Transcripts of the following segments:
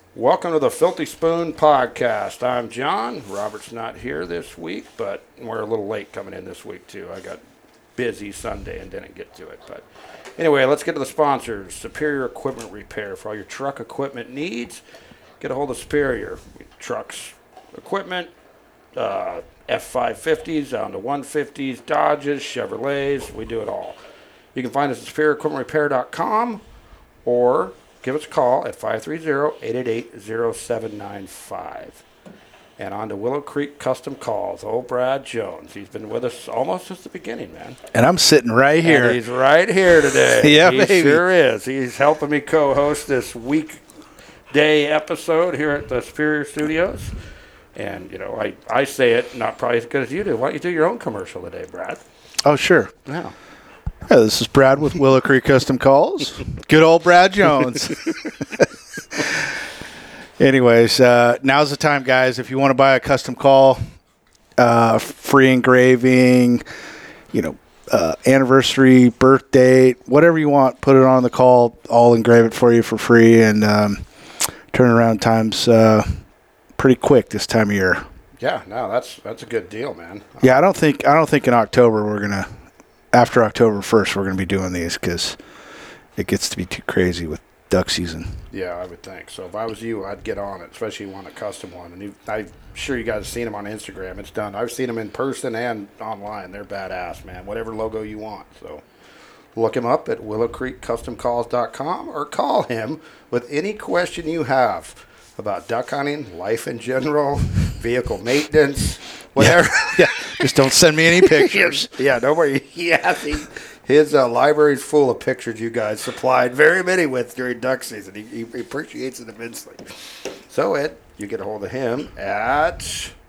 Welcome to the Filthy Spoon Podcast. I'm John. Robert's not here this week, but we're a little late coming in this week, too. I got busy Sunday and didn't get to it. But anyway, let's get to the sponsors. Superior Equipment Repair. For all your truck equipment needs, get a hold of Superior. Trucks, equipment, F550s down to 150s, Dodges, Chevrolets. We do it all. You can find us at superiorEquipmentRepair.com or give us a call at 530-888-0795. And on to Willow Creek Custom Calls. Old Brad Jones. He's been with us almost since the beginning, man. And I'm sitting right here. And he's right here today. Yeah, he baby. Sure is. He's helping me co-host this weekday episode here at the Superior Studios. And, you know, I say it not probably as good as you do. Why don't you do your own commercial today, Brad? Oh, sure. Yeah. Yeah, this is Brad with Willow Creek Custom Calls. Good old Brad Jones. Anyways, now's the time, guys. If you want to buy a custom call, free engraving, anniversary, birth date, whatever you want, put it on the call. I'll engrave it for you for free, and turnaround time's pretty quick this time of year. Yeah, no, that's a good deal, man. Yeah, I don't think in October we're gonna. After October 1st, we're going to be doing these because it gets to be too crazy with duck season. Yeah, I would think. So if I was you, I'd get on it, especially if you want a custom one. And I'm sure you guys have seen them on Instagram. It's done. I've seen them in person and online. They're badass, man. Whatever logo you want. So look him up at willowcreekcustomcalls.com or call him with any question you have about duck hunting, life in general, vehicle maintenance, whatever. Yeah. Just don't send me any pictures. Yeah, don't worry. His library's full of pictures you guys supplied very many with during duck season. He appreciates it immensely. So, Ed, you get a hold of him at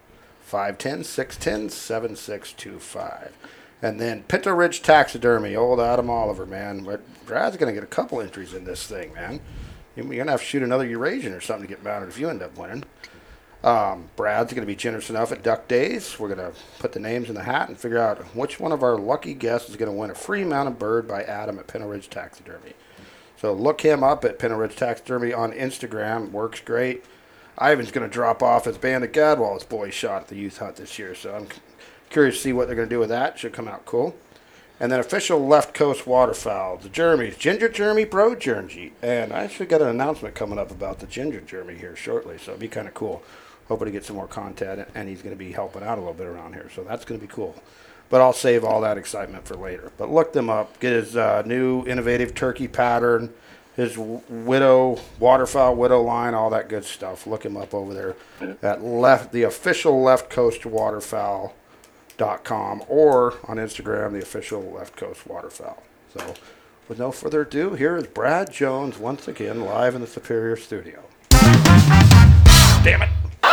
510-610-7625. And then Pinto Ridge Taxidermy, old Adam Oliver, man. Brad's going to get a couple entries in this thing, man. You're going to have to shoot another Eurasian or something to get mounted if you end up winning. Brad's going to be generous enough at Duck Days. We're going to put the names in the hat and figure out which one of our lucky guests is going to win a free mounted bird by Adam at Pinto Ridge Taxidermy. So look him up at Pinto Ridge Taxidermy on Instagram. Works great. Ivan's going to drop off his band at Gadwall's boy shot at the youth hunt this year. So I'm curious to see what they're going to do with that. Should come out cool. And then official Left Coast Waterfowl, the Jeremys, Ginger Jeremy, Bro Jeremy. And I actually got an announcement coming up about the Ginger Jeremy here shortly, so it'll be kind of cool. Hoping to get some more content, and he's going to be helping out a little bit around here, so that's going to be cool. But I'll save all that excitement for later. But look them up. Get his new innovative turkey pattern, his waterfowl widow line, all that good stuff. Look him up over there at the official Left Coast Waterfowl.com or on Instagram, the official Left Coast Waterfowl. So with no further ado, here is Brad Jones once again live in the Superior Studio. Damn it.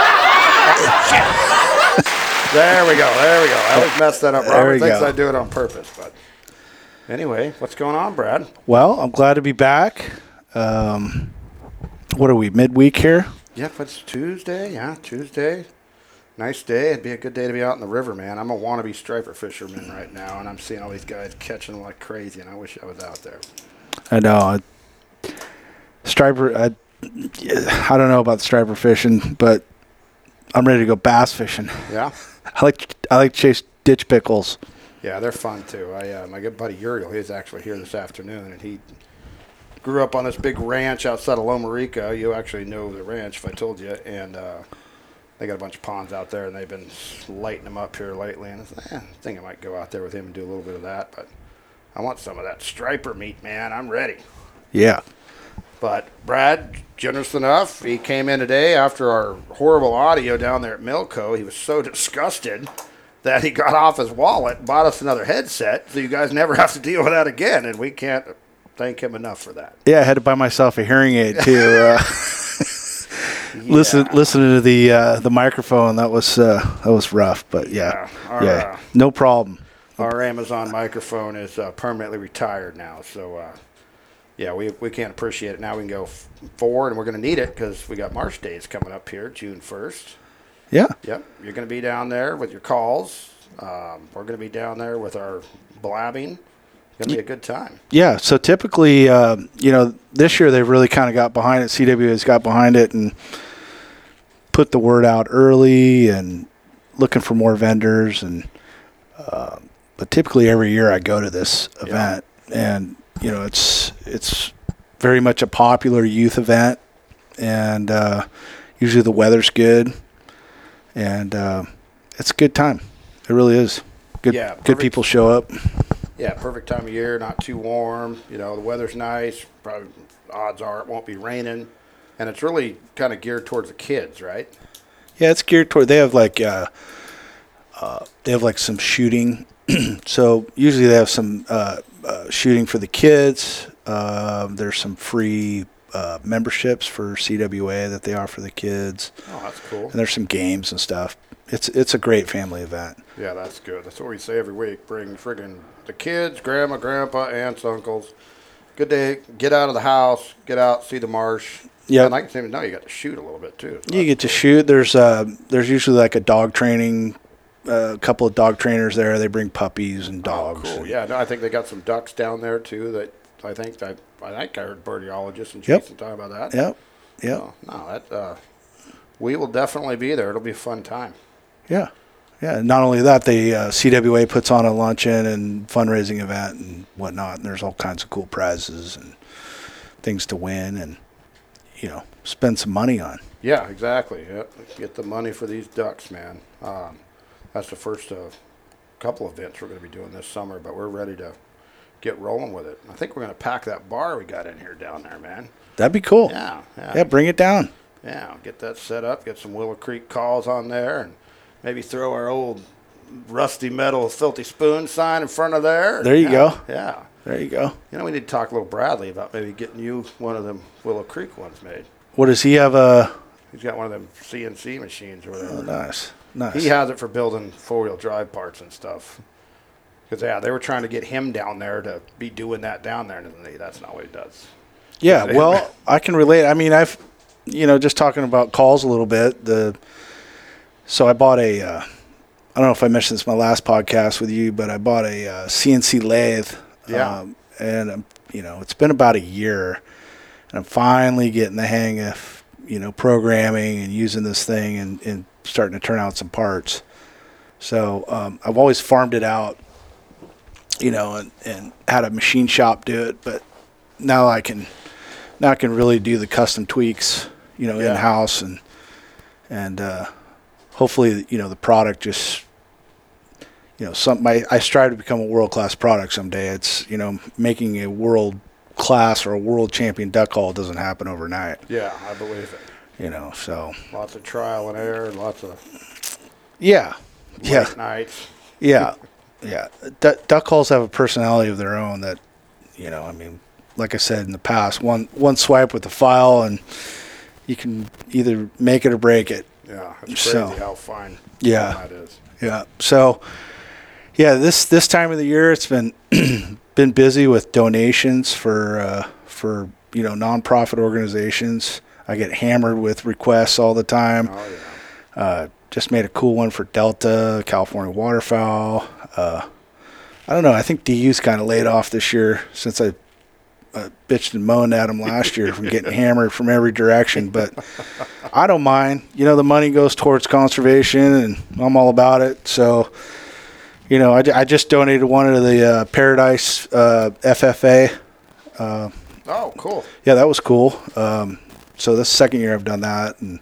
There we go. I always mess that up. Robert thinks I do it on purpose. But anyway, what's going on, Brad? Well, I'm glad to be back. What are we, midweek here? Yep, it's Tuesday. Yeah, Tuesday. Nice day. It'd be a good day to be out in the river, man. I'm a wannabe striper fisherman right now, and I'm seeing all these guys catching them like crazy, and I wish I was out there. I know. Striper, I don't know about striper fishing, but I'm ready to go bass fishing. Yeah? I like to chase ditch pickles. Yeah, they're fun, too. My good buddy Uriel, he's actually here this afternoon, and he grew up on this big ranch outside of Loma Rica. You actually know the ranch if I told you, and they got a bunch of ponds out there, and they've been lighting them up here lately, and I think I might go out there with him and do a little bit of that, but I want some of that striper meat, man. I'm ready. Yeah. But Brad, generous enough, he came in today after our horrible audio down there at Milco. He was so disgusted that he got off his wallet and bought us another headset, so you guys never have to deal with that again, and we can't thank him enough for that. Yeah, I had to buy myself a hearing aid, too. Listening to the microphone, that was rough, but yeah, no problem. Our Amazon microphone is permanently retired now, so yeah, we can't appreciate it now. We can go forward, and we're going to need it because we got Marsh Days coming up here, June 1st. Yeah. Yep, you're going to be down there with your calls. We're going to be down there with our blabbing, Going to be a good time. Yeah, so typically, this year they've really kind of got behind it. CWA's got behind it and put the word out early and looking for more vendors. But typically every year I go to this event, and it's very much a popular youth event, and usually the weather's good, and it's a good time. It really is. Good people show up. Yeah, perfect time of year, not too warm. The weather's nice. Probably odds are it won't be raining. And it's really kind of geared towards the kids, right? Yeah, it's geared toward. They have some shooting. So usually they have some shooting for the kids. There's some free memberships for CWA that they offer the kids. Oh, that's cool. And there's some games and stuff. It's a great family event. Yeah, that's good. That's what we say every week. Bring friggin' the kids, grandma, grandpa, aunts, uncles. Good day. Get out of the house. Get out. See the marsh. Yeah. And I can even know you got to shoot a little bit too. You get to shoot. There's usually like a dog training. A couple of dog trainers there. They bring puppies and dogs. Oh, cool. Yeah. No, I think they got some ducks down there too. That I think I heard birdologist and Jason talk about that. Yep. We will definitely be there. It'll be a fun time. Yeah. Yeah. Not only that, the CWA puts on a luncheon and fundraising event and whatnot. And there's all kinds of cool prizes and things to win and, spend some money on. Yeah, exactly. Yep. Get the money for these ducks, man. That's the first of a couple events we're going to be doing this summer, but we're ready to get rolling with it. I think we're going to pack that bar we got in here down there, man. That'd be cool. Yeah, bring it down. Yeah, get that set up, get some Willow Creek calls on there, and maybe throw our old rusty metal filthy spoon sign in front of there. There you go. Yeah. There you go. We need to talk a little Bradley about maybe getting you one of them Willow Creek ones made. What does he have? He's got one of them CNC machines or whatever. Oh, nice. He has it for building four-wheel drive parts and stuff. Because, they were trying to get him down there to be doing that down there, and that's not what he does. Yeah, well, I can relate. I mean, I've, just talking about calls a little bit. So I bought I don't know if I mentioned this in my last podcast with you, but I bought a CNC lathe. Yeah. And, it's been about a year, and I'm finally getting the hang of, programming and using this thing and starting to turn out some parts. So I've always farmed it out, and had a machine shop do it, but now I can really do the custom tweaks, in-house and hopefully, the product just, I strive to become a world-class product someday. It's, making a world-class or a world champion duck call doesn't happen overnight. Yeah, I believe it. So. Lots of trial and error and lots of late nights. Yeah. Yeah. Duck calls have a personality of their own that, like I said in the past, one swipe with the file and you can either make it or break it. Yeah, it's crazy how fine that is. Yeah. So, this time of the year it's been been busy with donations for nonprofit organizations. I get hammered with requests all the time. Oh yeah. Just made a cool one for Delta, California waterfowl. I don't know. I think DU's kind of laid off this year since I bitched and moaned at him last year from getting hammered from every direction. But I don't mind. The money goes towards conservation, and I'm all about it. So, I just donated one to the Paradise FFA. Oh, cool. Yeah, that was cool. So this is the second year I've done that, and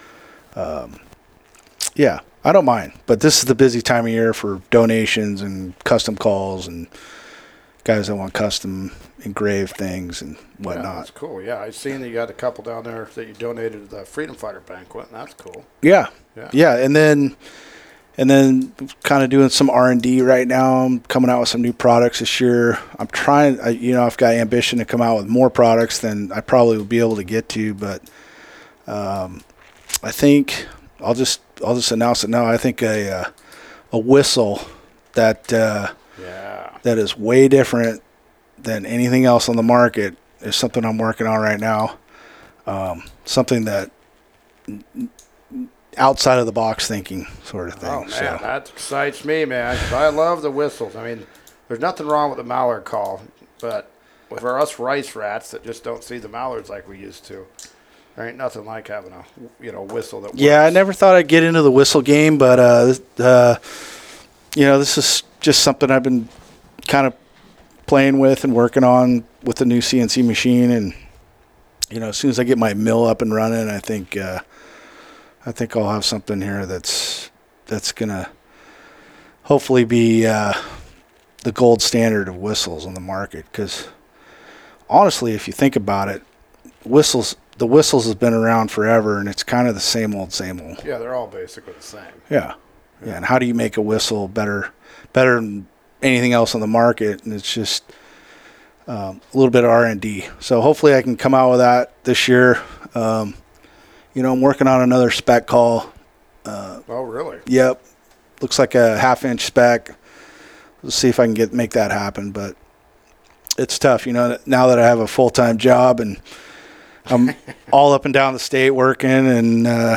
I don't mind. But this is the busy time of year for donations and custom calls and guys that want custom engraved things and whatnot. Yeah, that's cool. Yeah, I've seen that you got a couple down there that you donated to the Freedom Fighter banquet, and that's cool. Yeah. And then kind of doing some R&D right now. I'm coming out with some new products this year. I'm trying, I've got ambition to come out with more products than I probably will be able to get to, but I think I'll just announce it now. I think a whistle that is way different than anything else on the market is something I'm working on right now. Something that outside of the box thinking sort of thing. Oh man, that excites me, man. 'Cause I love the whistles. I mean, There's nothing wrong with the mallard call, but for us rice rats that just don't see the mallards like we used to, there ain't nothing like having a whistle that works. Yeah, I never thought I'd get into the whistle game, but this is just something I've been kind of playing with and working on with the new CNC machine. And as soon as I get my mill up and running, I think I'll have something here that's gonna hopefully be the gold standard of whistles on the market. Because honestly, if you think about it, the whistles has been around forever, and it's kind of the same old. Yeah, they're all basically the same. Yeah. And how do you make a whistle better than anything else on the market? And it's just a little bit of R&D. So hopefully I can come out with that this year. I'm working on another spec call. Oh, really? Yep. Looks like a 1/2-inch spec. Let's see if I can make that happen. But it's tough, now that I have a full-time job and I'm all up and down the state working and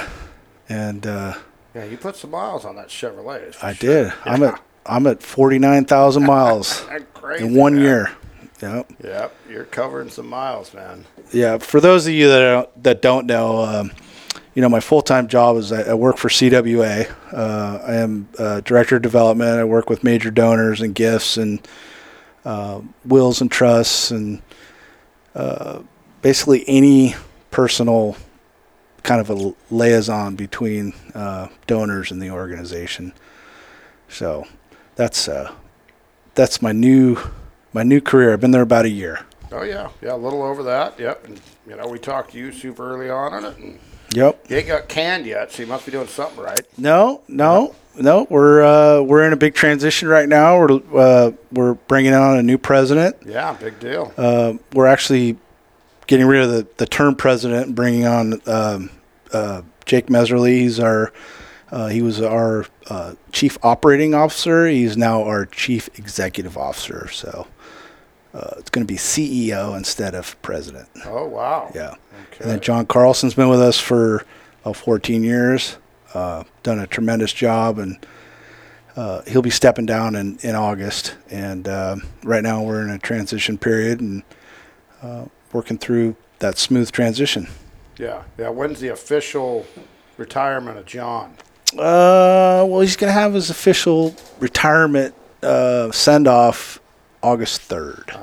yeah, you put some miles on that Chevrolet. I did. Yeah. I'm at 49,000 miles crazy, in 1 man. year. Yep. Yep, you're covering some miles, man. Yeah. For those of you that don't know, my full-time job is I work for CWA. I am director of development. I work with major donors and gifts and wills and trusts and basically any personal kind of a liaison between donors and the organization. So that's my new career. I've been there about a year. Oh yeah, a little over that. Yep, and we talked to you super early on it, and yep, you ain't got canned yet, so you must be doing something right. No. We're in a big transition right now. We're bringing on a new president. Yeah, big deal. We're actually getting rid of the term president and bringing on Jake Meserly. He was our chief operating officer. He's now our chief executive officer. So it's going to be CEO instead of president. Oh, wow. Yeah. Okay. And then John Carlson's been with us for 14 years. Done a tremendous job, and he'll be stepping down in August. And right now we're in a transition period and working through that smooth transition. Yeah. When's the official retirement of John? Well, he's going to have his official retirement send-off August 3rd.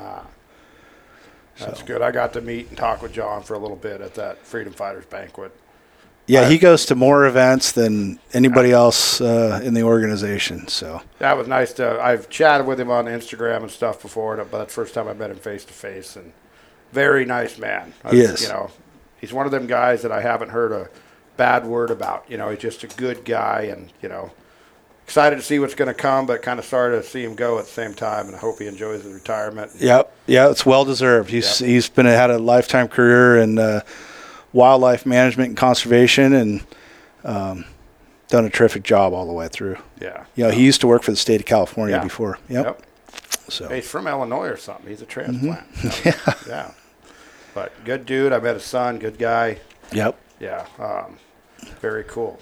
That's good. I got to meet and talk with John for a little bit at that Freedom Fighters banquet. Yeah, he goes to more events than anybody else in the organization. So that was nice I've chatted with him on Instagram and stuff before, but that's the first time I met him face to face, and very nice man. He is. He's one of them guys that I haven't heard a bad word about. He's just a good guy, and excited to see what's going to come, but kind of sorry to see him go at the same time, and I hope he enjoys his retirement. Yep. Yeah, it's well deserved. He's had a lifetime career in wildlife management and conservation, and done a terrific job all the way through. Yeah. He used to work for the state of California before. Yep. So he's from Illinois or something. He's a transplant. Mm-hmm. Yeah. But good dude. I met his son. Good guy. Yep. Yeah. Very cool.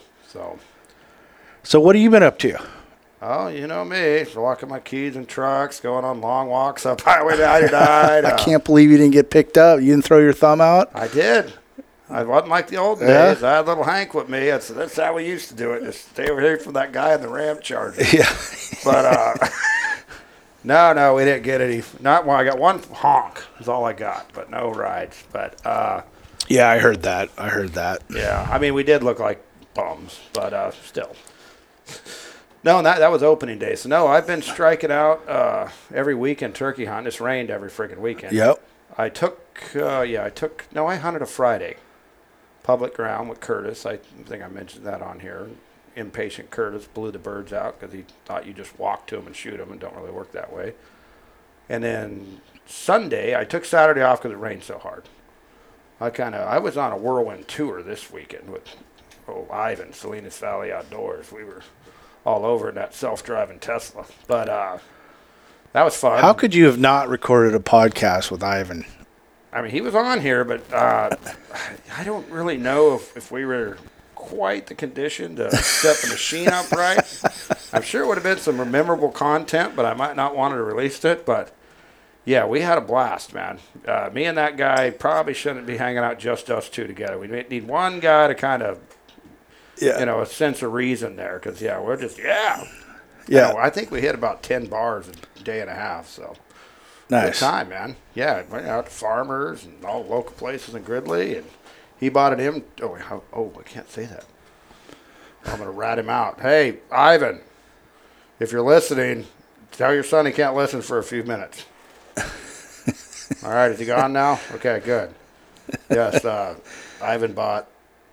So what have you been up to? Oh, you know me. Locking my keys in trucks, going on long walks up Highway 99. I can't believe you didn't get picked up. You didn't throw your thumb out? I did. I wasn't like the old days. I had little Hank with me. That's how we used to do it. Just stay over here from that guy in the Ram Charger. Yeah. But no, we didn't get any. Not one. I got one honk. Is all I got, but no rides. But yeah, I heard that. Yeah, I mean, we did look like bums, but still. No, and that was opening day. So no, I've been striking out every weekend turkey hunt. It's rained every freaking weekend. Yep. I hunted a Friday. Public ground with Curtis. I think I mentioned that on here. Impatient Curtis blew the birds out because he thought you just walk to them and shoot them, and don't really work that way. And then Sunday, I took Saturday off because it rained so hard. I was on a whirlwind tour this weekend with Ivan, Salinas Valley Outdoors. We were all over in that self-driving Tesla. But that was fun. How could you have not recorded a podcast with Ivan? I mean, he was on here, but I don't really know if we were quite the condition to set the machine up right. I'm sure it would have been some memorable content, but I might not want to have released it. But yeah, we had a blast, man. Me and that guy probably shouldn't be hanging out just us two together. We need one guy to kind of, a sense of reason there. Because, we're just, I think we hit about 10 bars a day and a half. So nice. Good time, man. Yeah, went out to Farmers and all local places in Gridley. And he bought an M. Oh, I can't say that. I'm going to rat him out. Hey, Ivan, if you're listening, tell your son he can't listen for a few minutes. All right, is he gone now? Okay, good. Yes, Ivan bought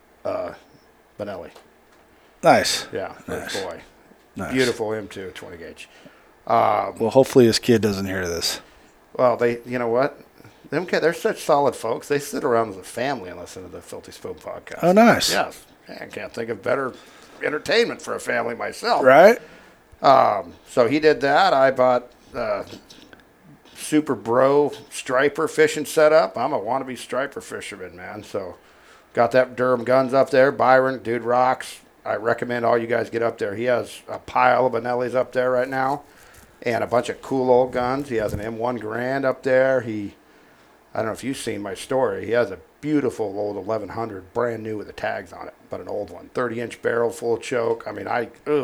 Benelli. Nice. Yeah, nice boy. Nice. Beautiful M2 20 gauge. Well, hopefully his kid doesn't hear this. Well, you know what? They're such solid folks. They sit around as a family and listen to the Filthy Spoon podcast. Oh, nice. Yes. I can't think of better entertainment for a family myself. Right? So he did that. I bought Super Bro striper fishing setup. I'm a wannabe striper fisherman, man. So got that Durham guns up there. Byron, dude rocks. I recommend all you guys get up there. He has a pile of Benellis up there right now and a bunch of cool old guns. He has an M1 Grand up there. I don't know if you've seen my story. He has a beautiful old 1100, brand new with the tags on it, but an old one. 30-inch barrel, full choke. I mean,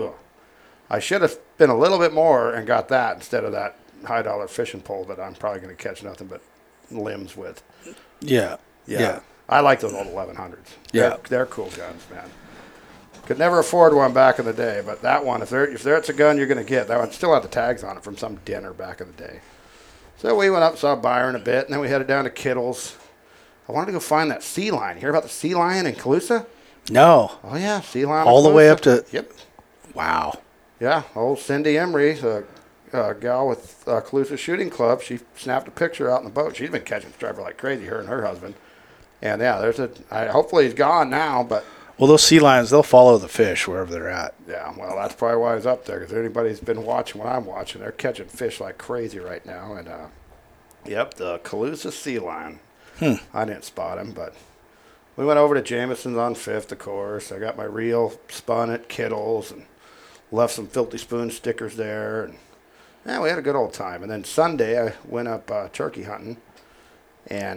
I should have been a little bit more and got that instead of that high-dollar fishing pole that I'm probably going to catch nothing but limbs with. Yeah. I like those old 1100s. Yeah. They're cool guns, man. Could never afford one back in the day, but that one, if there's a gun you're going to get, that one still had the tags on it from some dinner back in the day. So we went up, saw Byron a bit, and then we headed down to Kittles. I wanted to go find that sea lion. Hear about the sea lion in Calusa? No. Oh, yeah, sea lion. All the way up to... Yep. Wow. Yeah, old Cindy Emery, a gal with Calusa Shooting Club, she snapped a picture out in the boat. She's been catching striper like crazy, her and her husband. And, yeah, hopefully he's gone now, but... Well, those sea lions, they'll follow the fish wherever they're at. Yeah, well, that's probably why he's up there, because anybody's been watching what I'm watching, they're catching fish like crazy right now. And, yep, the Calusa sea lion. I didn't spot him, but we went over to Jameson's on 5th, of course. I got my reel spun at Kittles and left some Filthy Spoon stickers there. And we had a good old time. And then Sunday, I went up turkey hunting, and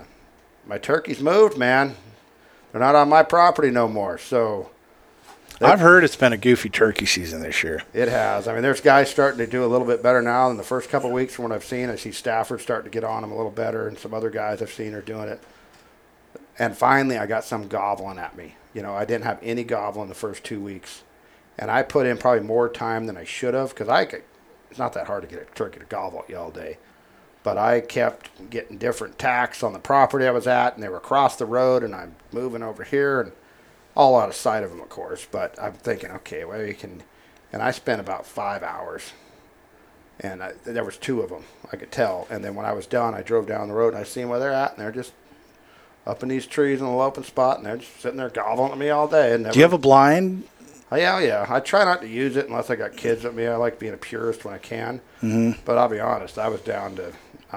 my turkeys moved, man. They're not on my property no more. So I've heard it's been a goofy turkey season this year. It has. I mean, there's guys starting to do a little bit better now than the first couple of weeks from what I've seen. I see Stafford starting to get on them a little better, and some other guys I've seen are doing it. And finally, I got some gobbling at me. I didn't have any gobbling the first 2 weeks. And I put in probably more time than I should have, because it's not that hard to get a turkey to gobble at you all day. But I kept getting different tacks on the property I was at, and they were across the road, and I'm moving over here, and all out of sight of them, of course. But I'm thinking, okay, well, you can. And I spent about 5 hours, and there was 2 of them, I could tell. And then when I was done, I drove down the road, and I seen where they're at, and they're just up in these trees in a little open spot, and they're just sitting there gobbling at me all day. And do you have a blind? Oh, yeah. I try not to use it unless I got kids with me. I like being a purist when I can. Mm-hmm. But I'll be honest, I was down to,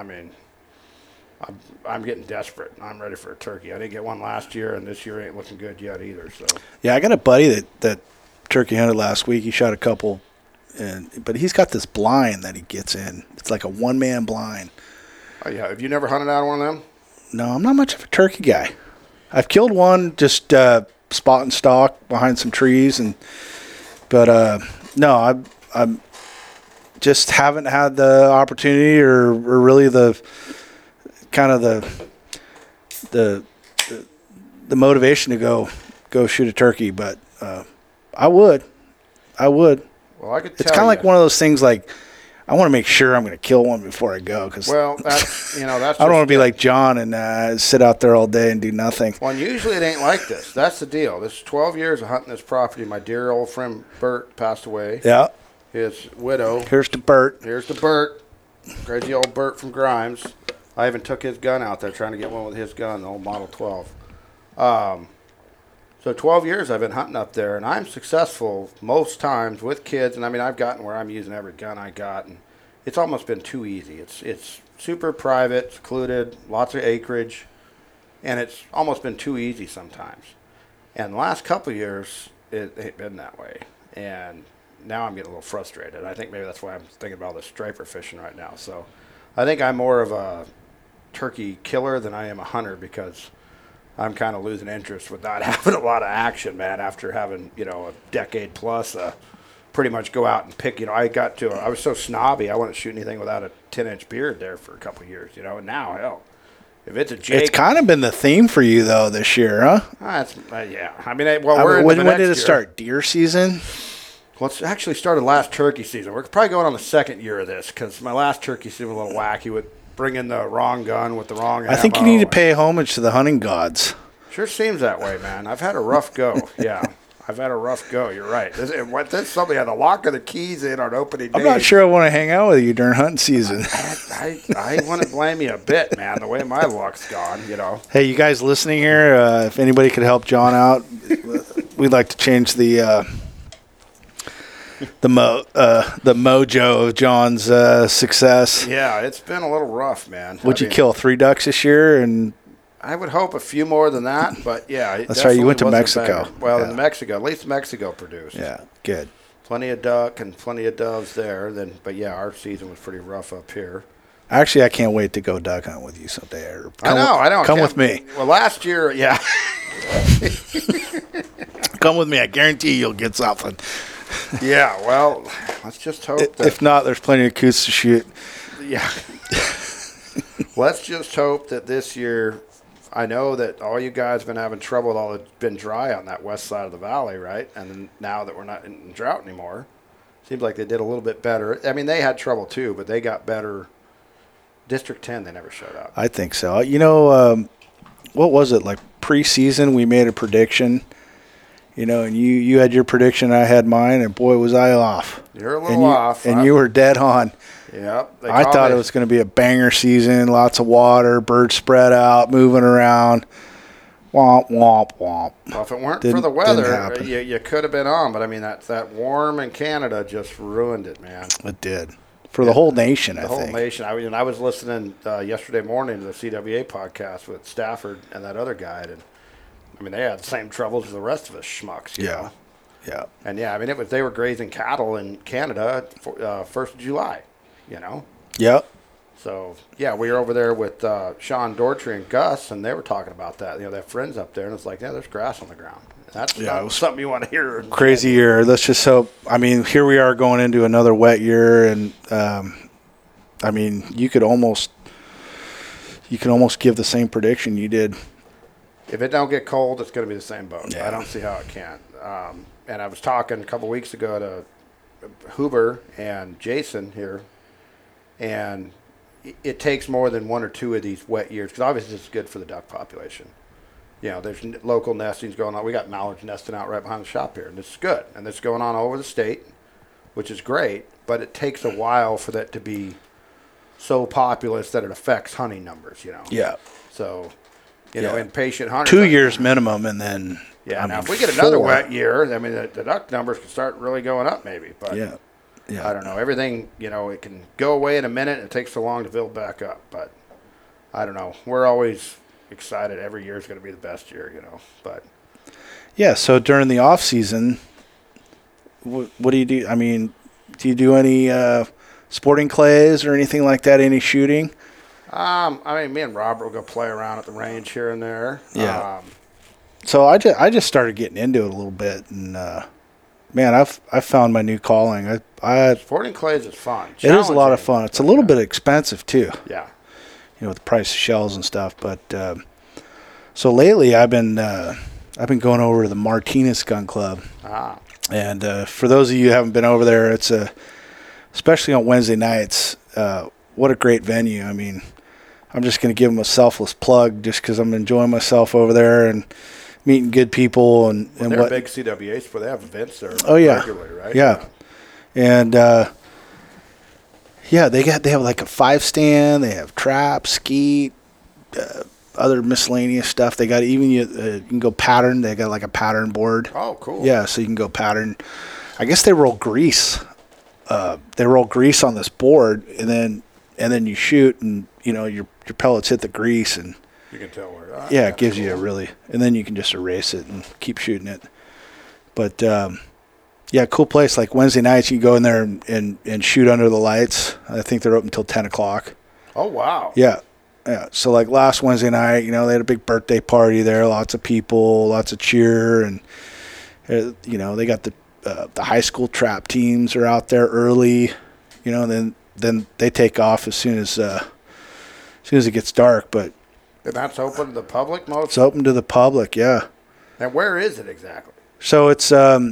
I'm getting desperate. I'm ready for a turkey. I didn't get one last year, and this year ain't looking good yet either. So yeah, I got a buddy that turkey hunted last week. He shot a couple, but he's got this blind that he gets in. It's like a one-man blind. Oh, yeah. Have you never hunted out of one of them? No, I'm not much of a turkey guy. I've killed one just spot and stalk behind some trees, but no, I'm just haven't had the opportunity or really the kind of the motivation to go shoot a turkey. But I would. Well, I could tell it's kind of like one of those things like, I want to make sure I'm going to kill one before I go. Well, that's I don't want to be like John and sit out there all day and do nothing. Well, and usually it ain't like this. That's the deal. This is 12 years of hunting this property. My dear old friend Bert passed away. Yeah. His widow. Here's to Bert. Crazy old Bert from Grimes. I even took his gun out there trying to get one with his gun, the old Model 12. So 12 years I've been hunting up there, and I'm successful most times with kids. And, I've gotten where I'm using every gun I got, and it's almost been too easy. It's super private, secluded, lots of acreage, and it's almost been too easy sometimes. And the last couple of years, it ain't been that way. And now I'm getting a little frustrated. I think maybe that's why I'm thinking about all the striper fishing right now. So I think I'm more of a turkey killer than I am a hunter because I'm kind of losing interest with not having a lot of action, man, after having, a decade plus pretty much go out and pick. I was so snobby, I wouldn't shoot anything without a 10-inch beard there for a couple of years, and now, hell, if it's a Jake. It's kind of been the theme for you, though, this year, huh? Yeah. I mean, we're when did it start? Deer season? Well, it's actually started last turkey season. We're probably going on the second year of this because my last turkey season was a little wacky with bringing the wrong gun with the wrong ammo. I think you need to pay homage to the hunting gods. Sure seems that way, man. I've had a rough go. Yeah, I've had a rough go. You're right. This somebody had the lock of the keys in on opening day. I'm not sure I want to hang out with you during hunting season. I wouldn't blame you a bit, man, the way my luck's gone, Hey, you guys listening here, if anybody could help John out, we'd like to change the mojo of John's success. Yeah, it's been a little rough, man. Would you kill 3 ducks this year? And I would hope a few more than that, but yeah. That's right. You went to Mexico. Well, in Mexico, at least Mexico produced. Yeah, good. Plenty of duck and plenty of doves there. But yeah, our season was pretty rough up here. Actually, I can't wait to go duck hunt with you someday. I know. Come with me. Well, last year, yeah. Come with me. I guarantee you'll get something. Yeah, well, let's just hope that. If not, there's plenty of coots to shoot. Yeah. Let's just hope that this year, I know that all you guys have been having trouble with all it's been dry on that west side of the valley, right? And then now that we're not in drought anymore, seems like they did a little bit better. I mean, they had trouble too, but they got better. District 10, they never showed up. I think so. What was it, like preseason, we made a prediction, and you had your prediction, I had mine, and boy, was I off. You're a little off. And you were dead on. Yep. I thought it was going to be a banger season, lots of water, birds spread out, moving around. Womp, womp, womp. Well, if it weren't for the weather, you could have been on. But, I mean, that warm in Canada just ruined it, man. It did. For the whole nation, I think. The whole nation. I was listening yesterday morning to the CWA podcast with Stafford and that other guy. And, I mean, they had the same troubles as the rest of us schmucks. You know? Yeah. And, yeah, I mean, they were grazing cattle in Canada 1st of July, Yep. So, yeah, we were over there with Sean Dortry and Gus, and they were talking about that. They have friends up there, and it's like, yeah, there's grass on the ground. That's not something you want to hear. Crazy year. Let's just hope. I mean, here we are going into another wet year, and, I mean, you can almost give the same prediction you did. If it don't get cold, it's going to be the same boat. Yeah. I don't see how it can't. And I was talking a couple weeks ago to Huber and Jason here, and it takes more than 1 or 2 of these wet years because obviously it's good for the duck population. There's local nestings going on. We got mallards nesting out right behind the shop here, and it's good. And it's going on all over the state, which is great, but it takes a while for that to be so populous that it affects hunting numbers, Yeah. So, impatient hunters. 2 years minimum, and then now if we get another wet year, I mean, the duck numbers can start really going up maybe. But yeah. I don't know. Everything, it can go away in a minute, and it takes so long to build back up. But I don't know. We're always excited. Every year is going to be the best year, But yeah. So during the off season, what do you do? I mean, do you do any sporting clays or anything like that? Any shooting? I mean, me and Robert will go play around at the range here and there. Yeah. So I just started getting into it a little bit, and man, I've found my new calling. Sporting clays is fun. It is a lot of fun. It's a little bit expensive too. Yeah. With the price of shells and stuff. But so lately, I've been going over to the Martinez Gun Club. Ah. And for those of you who haven't been over there, it's especially on Wednesday nights. What a great venue! I mean, I'm just going to give them a selfless plug just because I'm enjoying myself over there and meeting good people and they're a big CWA, but they have events there. Regularly, right? Yeah. And they have like a 5-stand. They have trap, skeet, other miscellaneous stuff. They got even you can go pattern. They got like a pattern board. Oh, cool. Yeah, so you can go pattern. I guess they roll grease. They roll grease on this board, and then you shoot, and your pellets hit the grease, and you can tell where. It gives you a really, and then you can just erase it and keep shooting it. But Yeah, cool place. Like Wednesday nights, you can go in there and shoot under the lights. I think they're open until 10 o'clock. Oh, wow. Yeah. Yeah. So, like last Wednesday night, they had a big birthday party there, lots of people, lots of cheer. And, they got the high school trap teams are out there early, and then they take off as soon as it gets dark. But And that's open to the public it's open to the public, yeah. And where is it exactly? So it's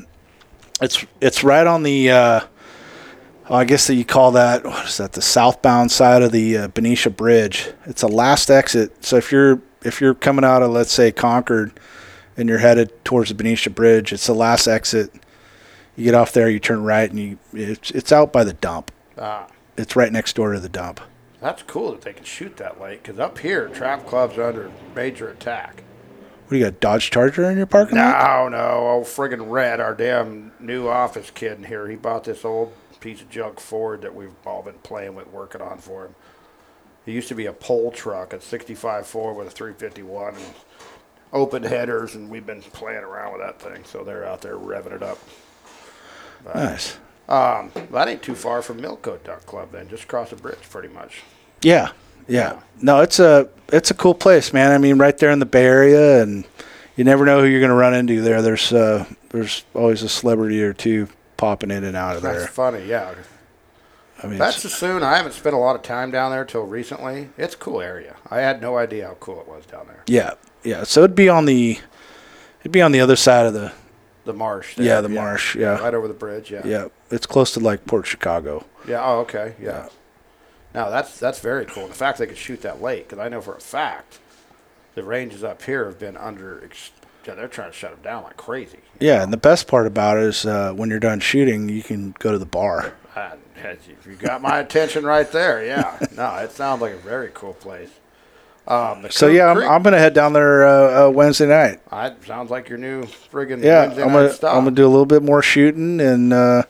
right on the I guess that you call that, what is that, the southbound side of the Benicia Bridge. It's a last exit. So if you're coming out of, let's say, Concord and you're headed towards the Benicia Bridge, it's the last exit. You get off there, you turn right, and it's out by the dump. Ah. It's right next door to the dump. That's cool that they can shoot that late, because up here, trap clubs are under major attack. What, do you got a Dodge Charger in your parking lot? No, old friggin' Red, our damn new office kid in here, he bought this old piece of junk Ford that we've all been playing with, working on for him. It used to be a pole truck, a 65 Ford with a 351 and open headers, and we've been playing around with that thing, so they're out there revving it up. But, Nice. that ain't too far from Milco Duck Club then, just across the bridge pretty much. Yeah. No, it's a cool place, man. I mean, right there in the Bay Area, and you never know who you're going to run into there. There's always a celebrity or two popping in and out of there. That's funny, yeah. I mean, That's Sassoon. I haven't spent a lot of time down there till recently. It's a cool area. I had no idea how cool it was down there. Yeah. So it'd be on the other side of the marsh. There. Yeah, the marsh. Yeah, right over the bridge. Yeah. Yeah, it's close to like Port Chicago. Yeah. Oh, okay. Yeah. Now that's very cool. The fact they could shoot that late, because I know for a fact the ranges up here have been under. Yeah, they're trying to shut them down like crazy. Yeah, and the best part about it is when you're done shooting, you can go to the bar. You got my attention right there. Yeah. No, it sounds like a very cool place. So yeah, I'm gonna head down there Wednesday night. Sounds like your new friggin' Wednesday night stop. I'm gonna do a little bit more shooting and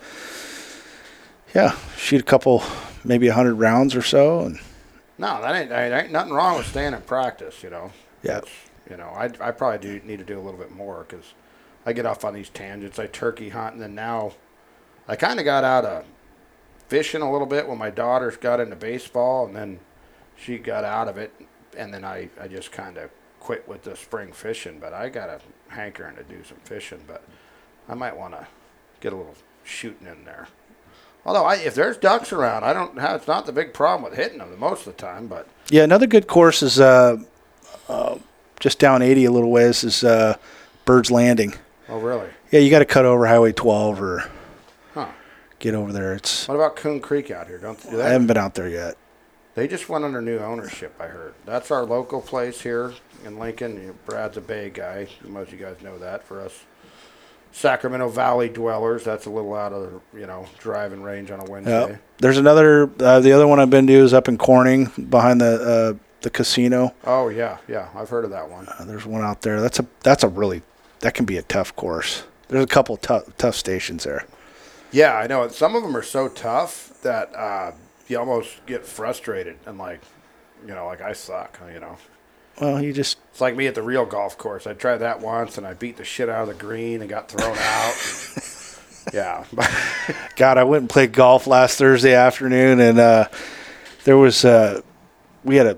shoot a couple, maybe 100 rounds or so. And no, that ain't nothing wrong with staying in practice. Yeah. I probably do need to do a little bit more, because I get off on these tangents. I turkey hunt, and then now I kind of got out of fishing a little bit when my daughters got into baseball, and then she got out of it. And then I just kind of quit with the spring fishing, but I got a hankering to do some fishing, but I might want to get a little shooting in there. Although if there's ducks around, it's not the big problem with hitting them most of the time, but. Yeah, another good course is just down 80 a little ways is Bird's Landing. Oh, really? Yeah, you got to cut over Highway 12 or get over there. What about Coon Creek out here? I haven't been out there yet. They just went under new ownership, I heard. That's our local place here in Lincoln. Brad's a Bay guy. Most of you guys know that. For us Sacramento Valley dwellers, that's a little out of the driving range on a Wednesday. Yep. There's another. The other one I've been to is up in Corning behind the casino. Oh yeah, I've heard of that one. There's one out there. That can be a tough course. There's a couple tough stations there. Yeah, I know. Some of them are so tough that you almost get frustrated and like I suck. Well, it's like me at the real golf course. I tried that once and I beat the shit out of the green and got thrown out. Yeah. God, I went and played golf last Thursday afternoon, and there was we had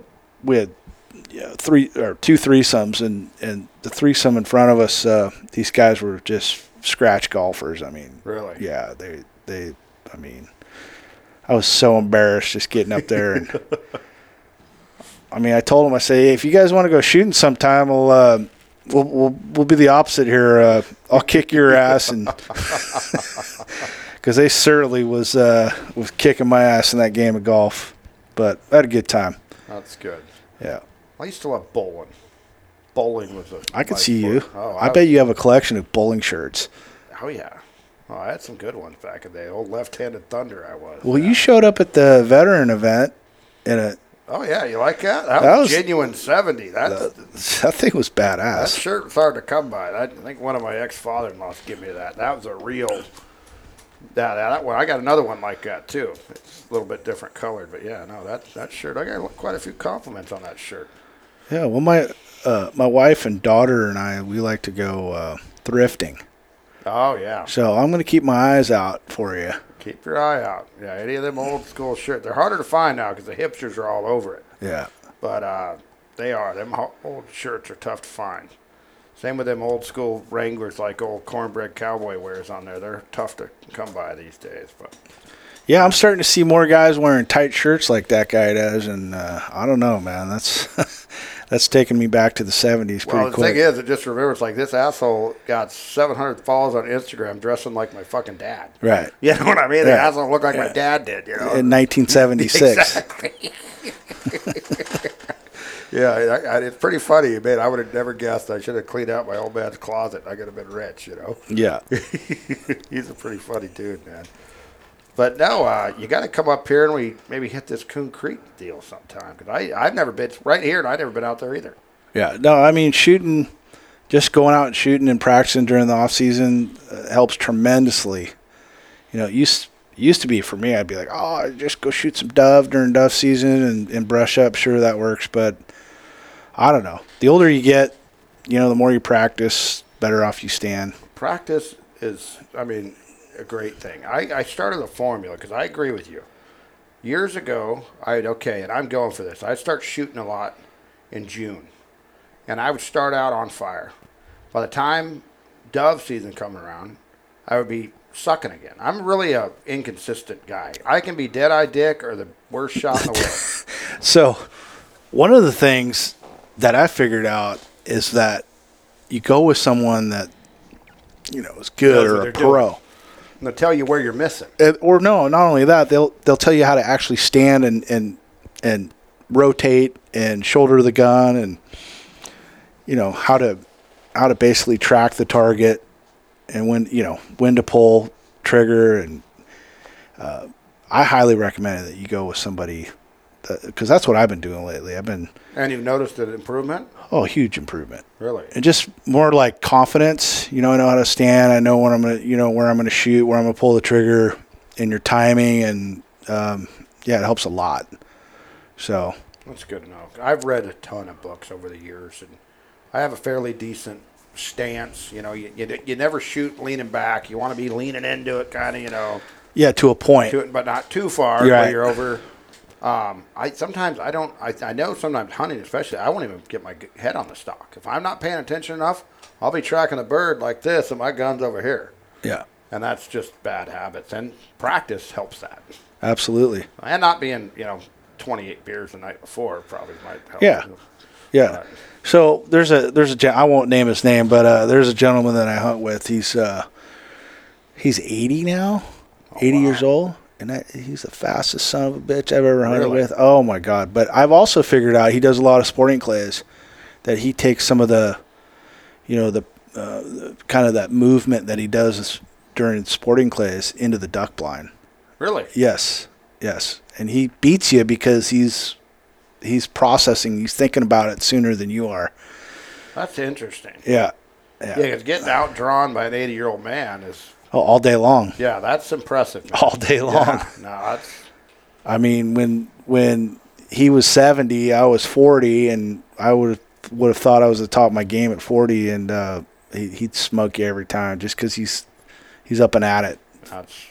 two threesomes, and the threesome in front of us, these guys were just scratch golfers. I mean, really? Yeah, they. I mean, I was so embarrassed just getting up there, and I mean, I told them, I say, hey, if you guys want to go shooting sometime, we'll be the opposite here. I'll kick your ass, and because they certainly was kicking my ass in that game of golf, but I had a good time. That's good. Yeah. I used to love bowling. Bowling was I could see you. Oh, I bet you have a collection of bowling shirts. Oh, yeah. Oh, I had some good ones back in the day. Old left-handed thunder I was. Well, you showed up at the veteran event in a... Oh, yeah. You like that? That was genuine 70. That thing was badass. That shirt was hard to come by. I think one of my ex-father-in-laws gave me that. That was a real... That one. I got another one like that, too. It's a little bit different colored. But, yeah, no, that shirt. I got quite a few compliments on that shirt. Yeah, well, my wife and daughter and I, we like to go thrifting. Oh, yeah. So I'm going to keep my eyes out for you. Keep your eye out. Yeah, any of them old school shirts. They're harder to find now because the hipsters are all over it. Yeah. But they are. Them old shirts are tough to find. Same with them old school Wranglers like old cornbread cowboy wears on there. They're tough to come by these days. But Yeah, I'm starting to see more guys wearing tight shirts like that guy does, and I don't know, man. That's that's taking me back to the 70s pretty well, the quick. thing is, it just remembers like this asshole got 700 followers on Instagram dressing like my fucking dad. Right. You know what I mean? The Yeah. asshole looked like my dad did, you know? In 1976. Exactly. Yeah, it's pretty funny, man. I would have never guessed. I should have cleaned out my old man's closet. I could have been rich, you know? Yeah. He's a pretty funny dude, man. But no, you got to come up here and we maybe hit this Coon Creek deal sometime. Because I've never been right here and I've never been out there either. Yeah. No, I mean, shooting, just going out and shooting and practicing during the off season helps tremendously. You know, it used to be for me, I'd be like, oh, just go shoot some dove during dove season and brush up. Sure, that works. But I don't know. The older you get, you know, the more you practice, better off you stand. Practice is, I mean, a great thing. I started a formula because I agree with you. Years ago, and I'm going for this. I'd start shooting a lot in June, and I would start out on fire. By the time dove season coming around, I would be sucking again. I'm really a inconsistent guy. I can be dead-eye dick or the worst shot in the world. So one of the things that I figured out is that you go with someone that, you know, is good or a pro. And they'll tell you where you're missing. Or no, not only that, they'll tell you how to actually stand and rotate and shoulder the gun and, you know, how to basically track the target and when to pull trigger. And I highly recommend that you go with somebody because that's what I've been doing lately. And you've noticed an improvement? Oh, huge improvement. Really? And just more like confidence. You know, I know how to stand. I know when I'm gonna, where I'm gonna shoot, where I'm gonna pull the trigger, and your timing, and it helps a lot. So that's good to know. I've read a ton of books over the years, and I have a fairly decent stance. You know, you never shoot leaning back. You want to be leaning into it, kind of. You know. Yeah, to a point. But not too far where you're over. I know sometimes hunting, especially, I won't even get my head on the stock. If I'm not paying attention enough, I'll be tracking the bird like this, and my gun's over here. Yeah. And that's just bad habits. And practice helps that. Absolutely. And not being, 28 beers the night before probably might help. Yeah. Yeah. So there's I won't name his name, but there's a gentleman that I hunt with. He's 80 now, 80 years old. And he's the fastest son of a bitch I've ever hunted with. Oh, my God. But I've also figured out he does a lot of sporting clays, that he takes some of the, the kind of that movement that he does during sporting clays into the duck blind. Really? Yes. And he beats you because he's processing, he's thinking about it sooner than you are. That's interesting. Yeah. Yeah, because getting outdrawn by an 80-year-old man is... Oh, all day long. Yeah, that's impressive, man. All day long. Yeah, no, that's... I mean, when he was 70, I was 40, and I would have thought I was at the top of my game at 40, and he'd smoke you every time just because he's up and at it. That's...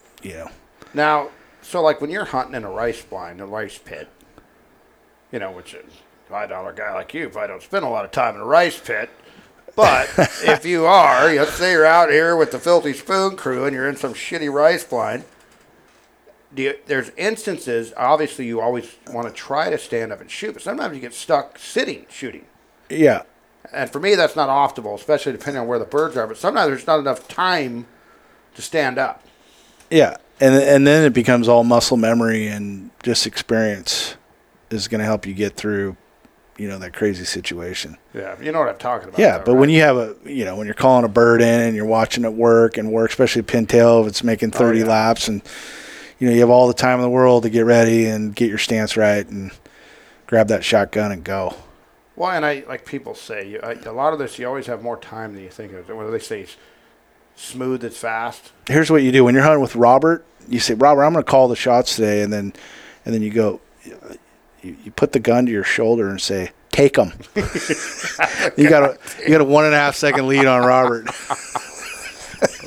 Now, so like when you're hunting in a rice blind, a rice pit, which is $5 guy like you, if I don't spend a lot of time in a rice pit... But if you are, let's say you're out here with the Filthy Spoon crew and you're in some shitty rice blind, there's instances, obviously you always want to try to stand up and shoot, but sometimes you get stuck sitting shooting. Yeah. And for me, that's not optimal, especially depending on where the birds are, but sometimes there's not enough time to stand up. Yeah, and then it becomes all muscle memory, and just experience is going to help you get through that crazy situation. Yeah, you know what I'm talking about. Yeah, though, but right? when you have when you're calling a bird in and you're watching it work, especially pintail, if it's making 30 laps, and you have all the time in the world to get ready and get your stance right and grab that shotgun and go. Well, and like people say, a lot of this, you always have more time than you think of. Whether they say smooth, it's fast. Here's what you do. When you're hunting with Robert, you say, Robert, I'm going to call the shots today, and then you go, you put the gun to your shoulder and say, take them. You got a 1.5 second lead on Robert.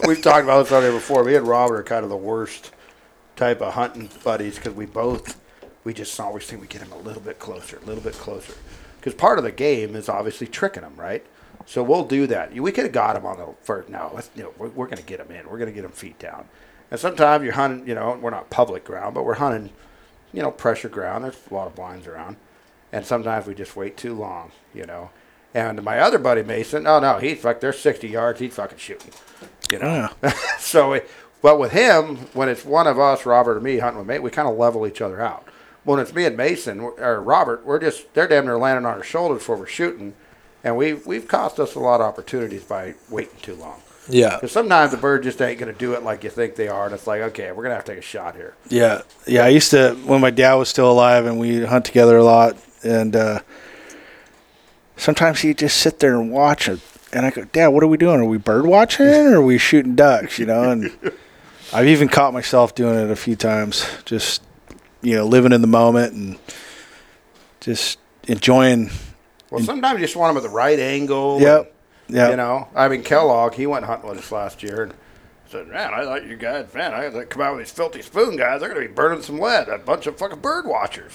We've talked about this on here before. Me and Robert are kind of the worst type of hunting buddies because we just always think we get him a little bit closer. Because part of the game is obviously tricking him, right? So we'll do that. We could have got him on the first. No, we're going to get him in. We're going to get him feet down. And sometimes you're hunting, we're not public ground, but we're hunting, pressure ground. There's a lot of blinds around. And sometimes we just wait too long, And my other buddy, Mason, they're 60 yards. He's fucking shooting, Yeah. So, but with him, when it's one of us, Robert or me, hunting with mate, we kind of level each other out. When it's me and Mason or Robert, they're damn near landing on our shoulders before we're shooting. And we've cost us a lot of opportunities by waiting too long. Yeah. Because sometimes the bird just ain't going to do it like you think they are. And it's like, okay, we're going to have to take a shot here. Yeah. Yeah. I used to, when my dad was still alive and we hunt together a lot, and sometimes he'd just sit there and watch it. And I go, Dad, what are we doing? Are we bird watching or are we shooting ducks? And I've even caught myself doing it a few times, just, living in the moment and just enjoying. Well, sometimes you just want them at the right angle. Yep. Yeah. Kellogg, he went hunting with us last year and said, man, I thought you guys, I got to come out with these filthy spoon guys. They're going to be burning some lead. A bunch of fucking bird watchers,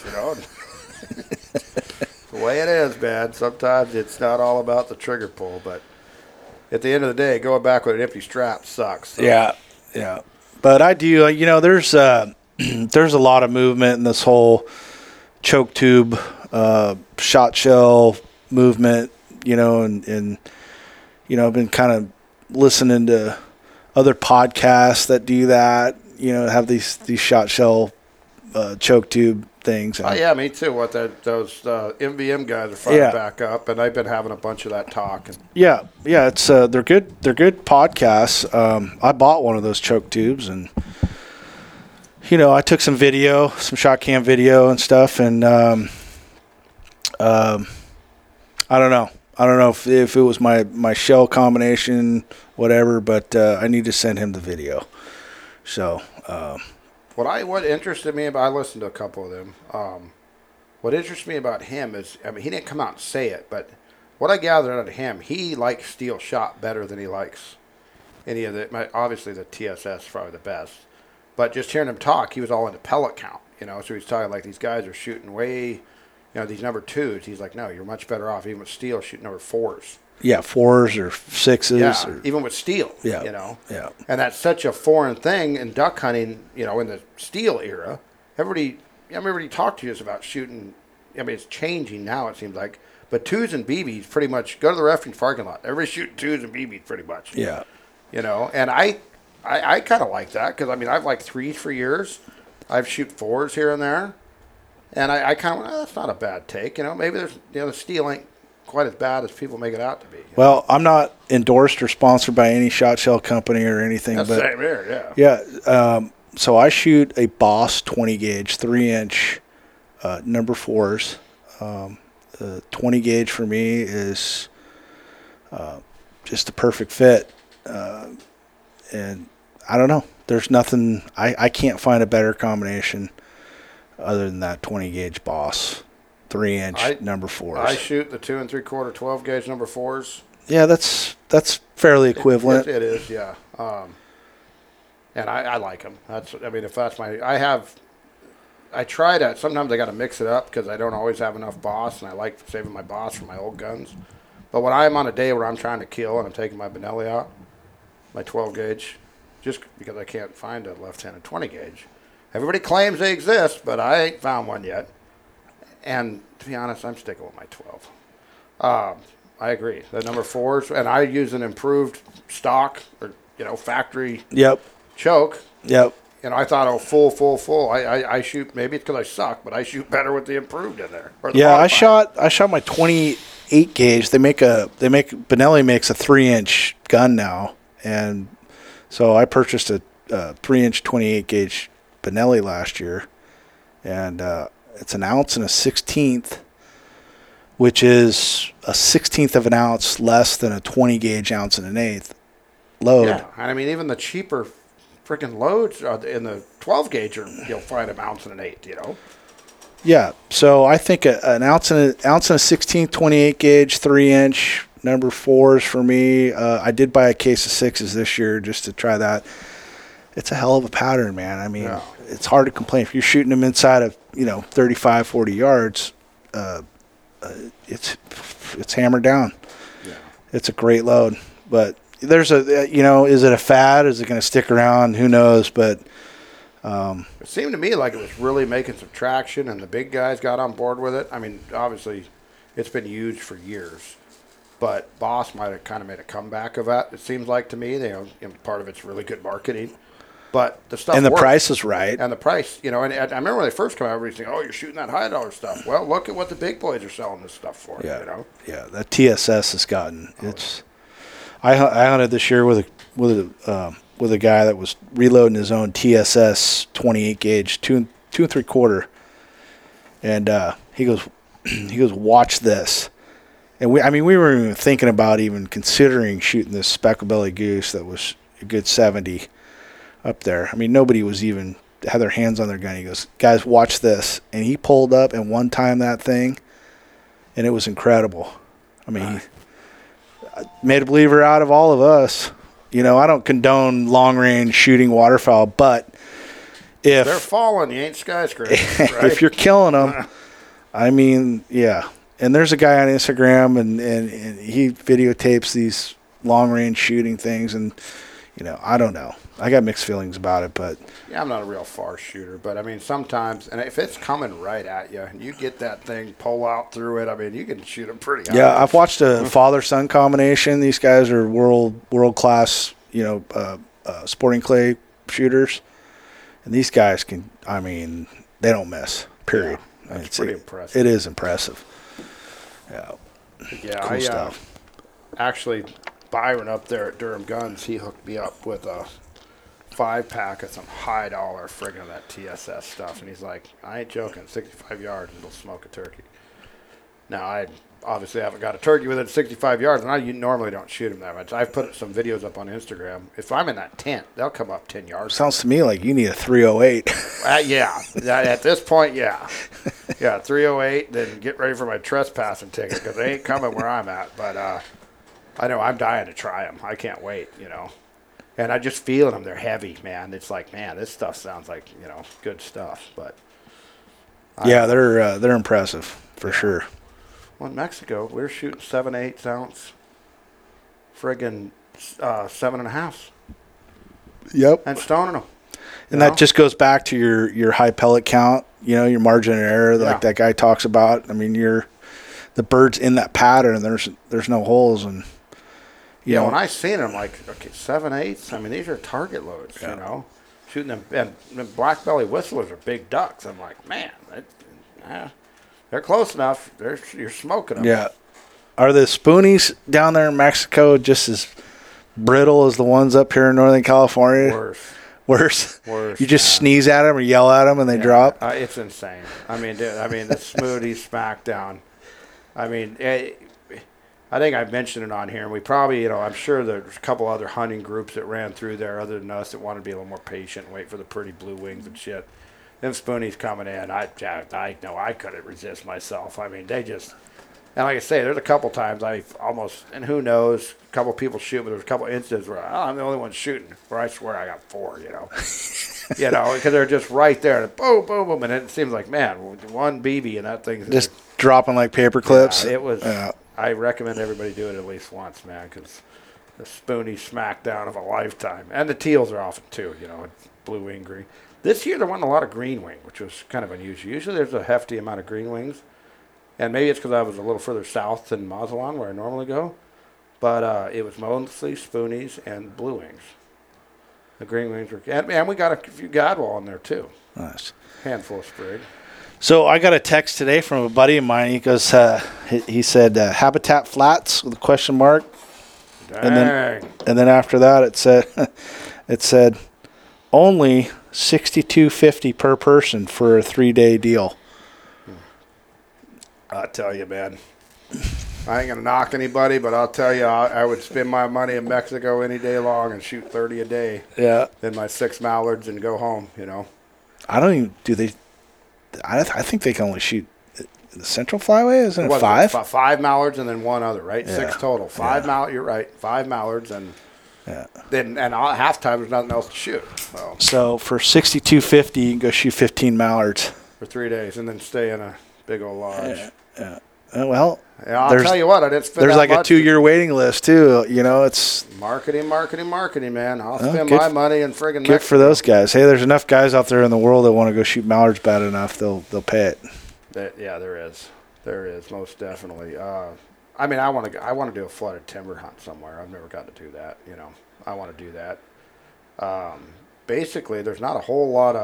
The way it is, man. Sometimes it's not all about the trigger pull, but at the end of the day, going back with an empty strap sucks. So. Yeah. Yeah. But I do, there's there's a lot of movement in this whole choke tube, shot shell movement, and I've been kind of listening to other podcasts that do that, have these shot shell choke tube things. Oh, yeah, me too. Those MVM guys are firing back up, and I've been having a bunch of that talk. Yeah, it's they're good podcasts. I bought one of those choke tubes, and I took some video, some shot cam video and stuff, and I don't know if it was my shell combination, whatever, but I need to send him the video. So. What interested me about, I listened to a couple of them. What interests me about him is, he didn't come out and say it, but what I gathered out of him, he likes steel shot better than he likes any of the, obviously the TSS is probably the best, but just hearing him talk, he was all into pellet count, so he's talking like these guys are shooting way, these number 2s. He's like, no, you're much better off, even with steel, shooting number 4s. Yeah, 4s or 6s. Yeah, even with steel, Yeah. And that's such a foreign thing in duck hunting, in the steel era. Everybody talked to us about shooting. It's changing now, it seems like. But 2s and BBs pretty much, go to the refuge parking lot. Everybody's shooting 2s and BBs pretty much. Yeah. And I kind of like that because, I've liked 3s for years. I've shoot 4s here and there. And I kind of went, that's not a bad take. Maybe there's, the steel ain't quite as bad as people make it out to be. Well, I'm not endorsed or sponsored by any shot shell company or anything. That's but same here, yeah. So I shoot a Boss 20 gauge, 3-inch, number 4s. 20 gauge for me is just a perfect fit. And I don't know. There's nothing, I can't find a better combination other than that 20 gauge Boss 3-inch number 4s. I shoot the 2 3/4 12 gauge number 4s. Yeah, that's fairly equivalent. It is, yeah. And I like them. If that's I try to, sometimes I got to mix it up because I don't always have enough Boss, and I like saving my Boss for my old guns. But when I'm on a day where I'm trying to kill and I'm taking my Benelli out, my 12 gauge, just because I can't find a left-handed 20 gauge. Everybody claims they exist, but I ain't found one yet. And to be honest, I'm sticking with my 12. I agree. The number 4s, and I use an improved stock or factory choke. Yep. I thought, full. I shoot. Maybe it's because I suck, but I shoot better with the improved in there. I shot my 28 gauge. Benelli makes a 3-inch gun now, and so I purchased a 3-inch 28 gauge Benelli last year, and it's 1 ounce and a 1/16, which is a 1/16 of an ounce less than a 20 gauge 1 1/8 ounce load. Yeah, and even the cheaper freaking loads in the 12 gauge you'll find 1 1/8 ounce. Yeah, so I think 1 ounce and a 1/16 28 gauge 3-inch number 4s for me. I did buy a case of 6s this year just to try that. It's a hell of a pattern, man. I mean, it's hard to complain. If you're shooting them inside of, 35, 40 yards, it's hammered down. Yeah. It's a great load. But there's is it a fad? Is it going to stick around? Who knows? But it seemed to me like it was really making some traction, and the big guys got on board with it. I mean, obviously, it's been used for years, but Boss might have kind of made a comeback of that. It seems like to me, part of it's really good marketing, but the stuff and the works. Price is right, and the price, and I remember when they first came out, everybody's saying, "Oh, you're shooting that high dollar stuff." Well, look at what the big boys are selling this stuff for. Yeah, yeah. That TSS has gotten it's. I hunted this year with a guy that was reloading his own TSS 28 gauge, 2 3/4, and he goes, watch this, and we weren't even thinking about even considering shooting this speckled belly goose that was a good 70 up there. I mean, nobody was even had their hands on their gun. He goes, guys, watch this, and he pulled up and one time that thing, and it was incredible. I mean. He made a believer out of all of us. I don't condone long-range shooting waterfowl, but if they're falling, you ain't skyscrapers, right? If you're killing them, I mean, yeah. And there's a guy on Instagram, and he videotapes these long-range shooting things, and I don't know. I got mixed feelings about it, but yeah, I'm not a real far shooter, but I mean sometimes, and if it's coming right at you and you get that thing pull out through it, I mean you can shoot them pretty high. Yeah, I've watched a father-son combination. These guys are world class, sporting clay shooters, and these guys can. I mean, they don't miss. Period. Yeah, that's pretty impressive. It is impressive. Yeah. Yeah, cool stuff. Actually, Byron up there at Durham Guns, he hooked me up with a 5-pack of some high dollar friggin' that TSS stuff, and he's like, I ain't joking, 65 yards and it'll smoke a turkey. Now I obviously haven't got a turkey within 65 yards, and I normally don't shoot them that much. I've put some videos up on Instagram. If I'm in that tent, they'll come up 10 yards. Sounds to me like you need a 308. Yeah, at this point, yeah, 308. Then get ready for my trespassing ticket because they ain't coming where I'm at. But I know I'm dying to try them. I can't wait, And I just feeling them. They're heavy, man. It's like, man, this stuff sounds like, good stuff. But yeah, they're impressive for sure. Well, in Mexico, we were shooting 7/8 ounce, friggin' 7.5. Yep. And stoning them. And that just goes back to your high pellet count. Your margin of error, like that guy talks about. I mean, the bird's in that pattern, and there's no holes, and when I seen them, like, okay, 7/8. I mean, these are target loads, shooting them, and black belly whistlers are big ducks. I'm like, man, they're close enough. You're smoking them. Yeah. Are the spoonies down there in Mexico just as brittle as the ones up here in Northern California? Worse. You just sneeze at them or yell at them and they drop? It's insane. I mean, dude, the smoothie smackdown. I mean, I think I've mentioned it on here, and we probably, I'm sure there's a couple other hunting groups that ran through there other than us that wanted to be a little more patient and wait for the pretty blue wings and shit. Them spoonies coming in, I know I couldn't resist myself. I mean, they just, and like I say, there's a couple times I almost, and who knows, a couple people shoot, but there's a couple instances where I'm the only one shooting, where I swear I got 4, because they're just right there, and boom, boom, boom, and it seems like, man, one BB and that thing's just dropping like paper clips. Yeah, it was. I recommend everybody do it at least once, man, because the spoonie smackdown of a lifetime, and the teals are often too, blue wing, green. This year, there wasn't a lot of green wing, which was kind of unusual. Usually, there's a hefty amount of green wings, and maybe it's because I was a little further south than Mazatlan, where I normally go, but it was mostly spoonies and blue wings. The green wings were, and we got a few gadwall in there, too. Nice. Handful of sprig. So I got a text today from a buddy of mine. He goes, he said, Habitat Flats with a question mark. Dang. And then after that, it said, only $62.50 per person for a 3-day deal. I tell you, man, I ain't gonna knock anybody, but I'll tell you, I would spend my money in Mexico any day long and shoot 30 a day. Yeah. Then my 6 mallards and go home. I don't even do they. I think they can only shoot the Central Flyway, isn't it What, 5? 5 mallards and then one other, right? Yeah. 6 total. 5 mallard. You're right. 5 mallards and Yeah. then half time there's nothing else to shoot. So for $62.50, you can go shoot 15 mallards For 3 days and then stay in a big old lodge. Yeah. Well, Yeah, I'll tell you what, I didn't spend there's that like much. a 2-year waiting list too. You know, it's Marketing, man. I'll spend good my money in friggin' good Mexico. for those guys. Hey, there's enough guys out there in the world that want to go shoot mallards bad enough. They'll pay it. Yeah, there is. There is, most definitely. I mean, I want to do a flooded timber hunt somewhere. I've never gotten to do that. You know, I want to do that. Basically, there's not a whole lot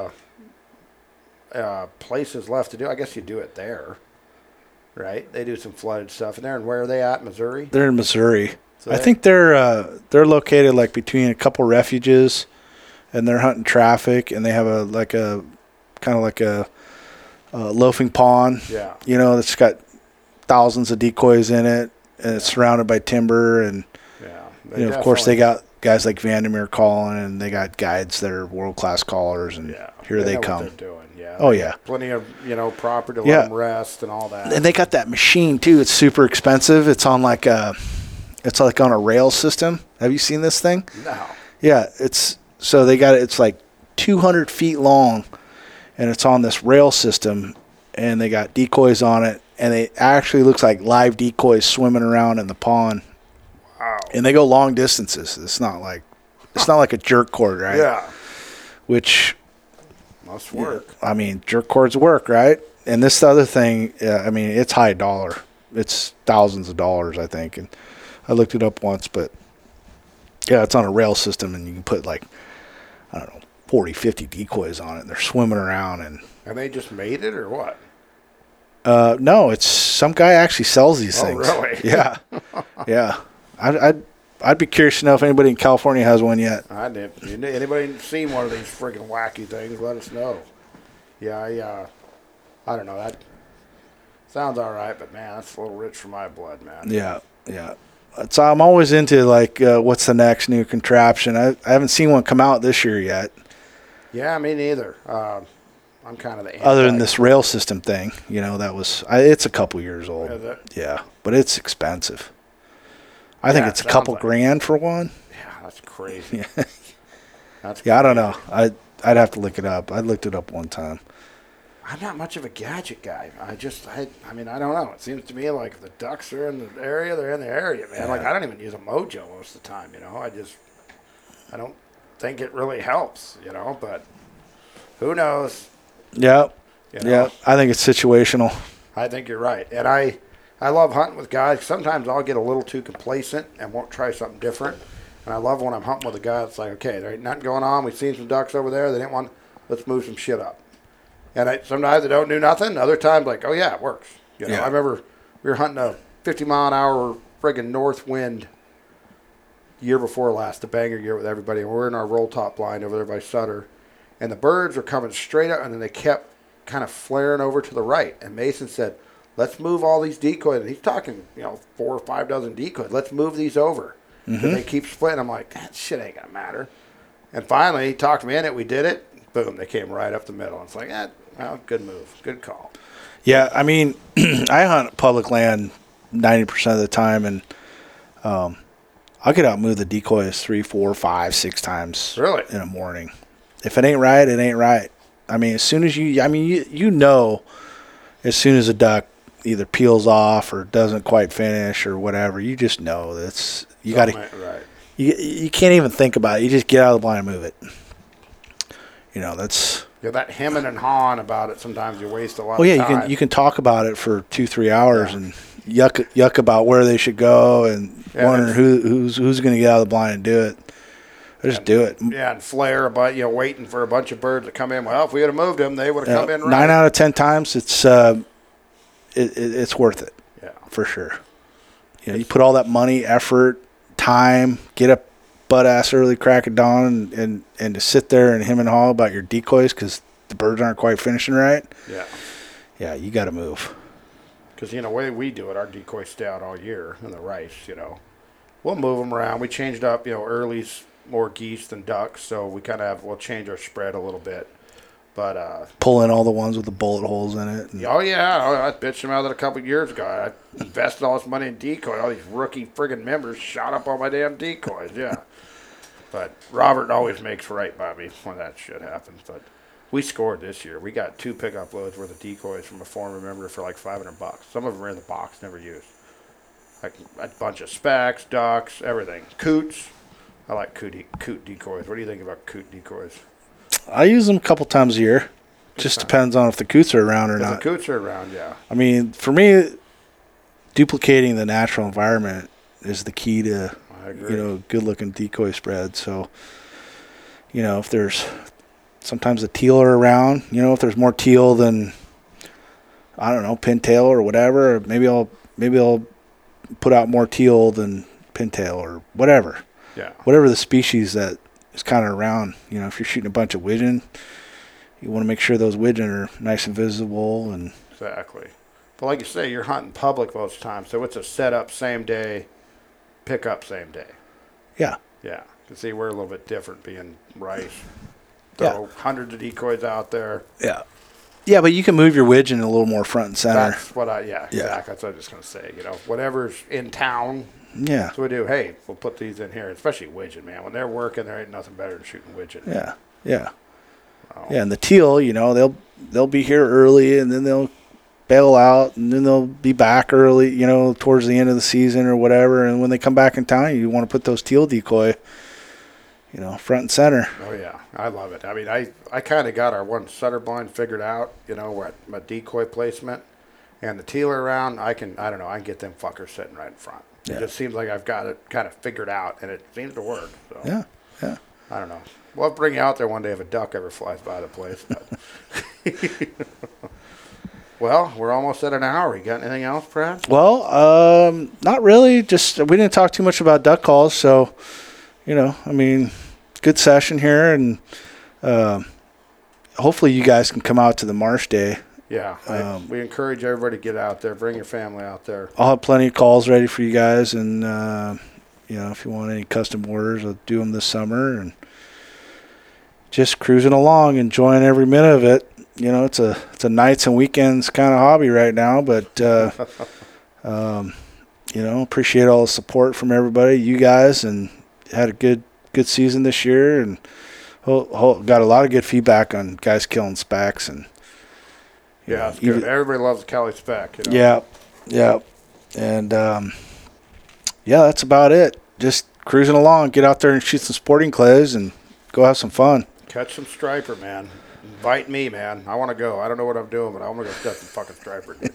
of places left to do. I guess you do it there, right? They do some flooded stuff in there. And where are they at? Missouri? They're in Missouri. So I think they're located like between a couple refuges, and they're hunting traffic, and they have a kind of like a loafing pond. Yeah. You know, that's got thousands of decoys in it, and it's surrounded by timber, and Yeah. you know, of course, they got guys like Vandermeer calling, and they got guides that are world-class callers, and here they know come. What they're doing. Yeah. Oh, yeah. Plenty of, property to Yeah. let them rest and all that. And they got that machine too. It's super expensive. It's on like on a rail system. Have you seen this thing? No. Yeah, so they got it. It's like 200 feet long, and it's on this rail system, and they got decoys on it, and it actually looks like live decoys swimming around in the pond. Wow. And they go long distances. It's not like a jerk cord, right? Yeah. Which, Must work. I mean, jerk cords work, right? And this other thing, I mean, it's high dollar. It's thousands of dollars, I think. And I looked it up once, but yeah, it's on a rail system, and you can put like, I don't know, 40, 50 decoys on it, and they're swimming around. And they just made it or what? no, it's some guy actually sells these things. Oh, really? Yeah, yeah. I'd be curious to know if anybody in California has one yet. I did. Anybody seen one of these friggin' wacky things? Let us know. Yeah, I don't know. That sounds all right, but man, that's a little rich for my blood, man. Yeah. So I'm always into like, what's the next new contraption? I haven't seen one come out this year yet. Yeah, me neither. I'm kind of the Other than this rail system thing, it's a couple years old. Is it? Yeah, but it's expensive. I think it's a couple grand for one. Yeah, that's crazy. Yeah. That's I don't know. I'd have to look it up. I looked it up one time. I'm not much of a gadget guy. I mean, I don't know. It seems to me like if the ducks are in the area, they're in the area, man. Yeah. Like, I don't even use a Mojo most of the time, I don't think it really helps, but who knows? Yeah. You know? Yeah. I think it's situational. I think you're right. And I love hunting with guys. Sometimes I'll get a little too complacent and won't try something different. And I love when I'm hunting with a guy that's like, okay, there ain't nothing going on. We've seen some ducks over there. They didn't want, let's move some shit up. And sometimes they don't do nothing. Other times, like, oh, yeah, it works. Yeah. I remember we were hunting a 50-mile-an-hour friggin' north wind year before last, the banger year with everybody. And we're in our roll top blind over there by Sutter. And the birds were coming straight up, and then they kept kind of flaring over to the right. And Mason said, let's move all these decoys. And he's talking, 4 or 5 dozen decoys. Let's move these over. Because they keep splitting. I'm like, that shit ain't going to matter. And finally, he talked me in it. We did it. Boom, they came right up the middle. It's like, well, good move. Good call. Yeah, I mean, I hunt public land 90% of the time, and I'll get out and move the decoys 3, 4, 5, 6 times Really? in a morning. If it ain't right, it ain't right. I mean, as soon as as soon as a duck either peels off or doesn't quite finish or whatever, you just know that's you got to. Right. You can't even think about it. You just get out of the blind and move it. That's. Yeah, that hemming and hawing about it. Sometimes you waste a lot. Well, of yeah, time. you can talk about it for 2-3 hours and yuck about where they should go and wondering who's going to get out of the blind and do it. Just do it. Yeah, and flare about waiting for a bunch of birds to come in. Well, if we had moved them, they would have come in right. 9 out of 10 times, it's worth it. Yeah, for sure. You put all that money, effort, time, get up butt ass early crack of dawn and to sit there and hem and haw about your decoys because the birds aren't quite finishing right. Yeah, you got to move. Because the way we do it, our decoys stay out all year in the rice. We'll move them around. We changed up. Early's more geese than ducks, so we kind of we'll change our spread a little bit. But Pull in all the ones with the bullet holes in it. And, oh yeah, I bitched him out of it a couple of years ago. I invested all this money in decoy. All these rookie friggin' members shot up all my damn decoys. Yeah, but Robert always makes right by me when that shit happens. But we scored this year. We got 2 pickup loads worth of decoys from a former member for like $500. Some of them are in the box, never used. Like a bunch of specks, ducks, everything. Coots. I like coot decoys. What do you think about coot decoys? I use them a couple times a year. Just depends on if the coots are around or If not. the coots are around, yeah. I mean, for me, duplicating the natural environment is the key to, I agree. good-looking decoy spread. So, if there's sometimes the teal are around, if there's more teal than, I don't know, pintail or whatever, or maybe I'll put out more teal than pintail or whatever. Yeah. Whatever the species that is kind of around. If you're shooting a bunch of widgeon, you want to make sure those widgeon are nice and visible. And Exactly. But like you say, you're hunting public most times, so it's a setup same day, pick up same day. yeah, Yeah. You see, we're a little bit different being rice. Yeah. Throw hundreds of decoys out there. yeah, but you can move your widgeon a little more front and center. That's what exactly. That's what I was just going to say. Whatever's in town, Yeah, that's what we do. Hey, we'll put these in here, especially widgeon, man. When they're working, there ain't nothing better than shooting widgeon. yeah. Oh. Yeah, and the teal, they'll be here early, and then they'll bail out, and then they'll be back early, towards the end of the season or whatever. And when they come back in town, you want to put those teal decoy, front and center. Oh, yeah. I love it. I mean, I kind of got our one setter blind figured out, what my decoy placement. And the teal around, I can get them fuckers sitting right in front. Yeah. It just seems like I've got it kind of figured out, and it seems to work. So. Yeah. I don't know. We'll bring you out there one day if a duck ever flies by the place. But well, we're almost at an hour. You got anything else, Brad? Well, not really. Just we didn't talk too much about duck calls, so good session here, and hopefully you guys can come out to the Marsh Day. Yeah, we encourage everybody to get out there. Bring your family out there. I'll have plenty of calls ready for you guys, and if you want any custom orders, I'll do them this summer, and just cruising along, enjoying every minute of it. It's a nights and weekends kind of hobby right now, but appreciate all the support from everybody, you guys, and had a good season this year, and got a lot of good feedback on guys killing specs, and yeah, it's good. Everybody loves the Cali spec. Yeah, and that's about it. Just cruising along, get out there and shoot some sporting clays, and go have some fun. Catch some striper, man. Invite me, man. I want to go. I don't know what I'm doing, but I want to go catch some fucking striper, dude.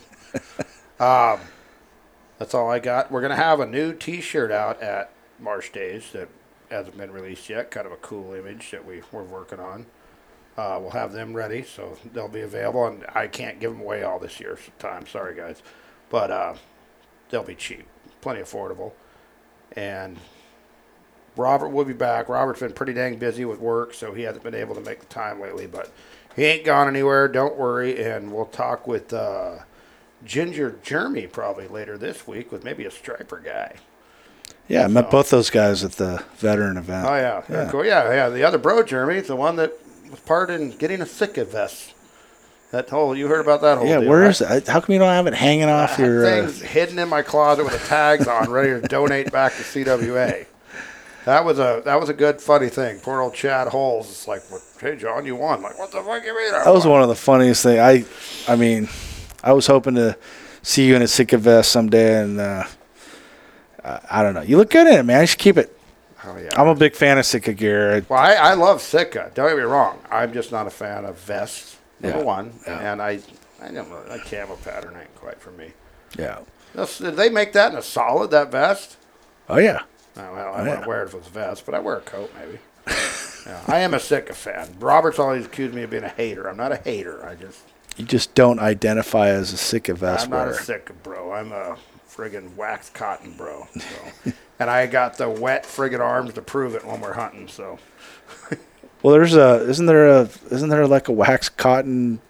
That's all I got. We're going to have a new T-shirt out at Marsh Days that hasn't been released yet. Kind of a cool image that we're working on. We'll have them ready, so they'll be available. And I can't give them away all this year's time. Sorry, guys. But they'll be cheap. Plenty affordable. And Robert will be back. Robert's been pretty dang busy with work, so he hasn't been able to make the time lately. But he ain't gone anywhere. Don't worry. And we'll talk with Ginger Jeremy probably later this week with maybe a striper guy. Yeah, I met both those guys at the veteran event. Oh, yeah. They're cool. Yeah. The other bro, Jeremy, is the one that was part in getting a Sitka vest. You heard about that whole deal, where right? is it? How come you don't have it hanging off your... thing's hidden in my closet with the tags on, ready to donate back to CWA. That was a good, funny thing. Poor old Chad Holes is like, hey, John, you won. Like, what the fuck you mean? That was one of the funniest things. I was hoping to see you in a Sitka vest someday, and I don't know. You look good in it, man. You should keep it. Oh, yeah. I'm a big fan of Sitka gear. Well, I love Sitka. Don't get me wrong. I'm just not a fan of vests, number one. Yeah. And I don't know. That camo pattern ain't quite for me. Yeah. Did they make that in a solid, that vest? Oh, yeah. Oh, well, I wouldn't wear it if it was a vest, but I wear a coat maybe. Yeah, I am a Sitka fan. Robert's always accused me of being a hater. I'm not a hater. You just don't identify as a Sitka vest I'm wearer. not a Sitka bro. I'm a friggin' wax cotton bro. So. And I got the wet friggin' arms to prove it when we're hunting. So. Well, isn't there like a wax cotton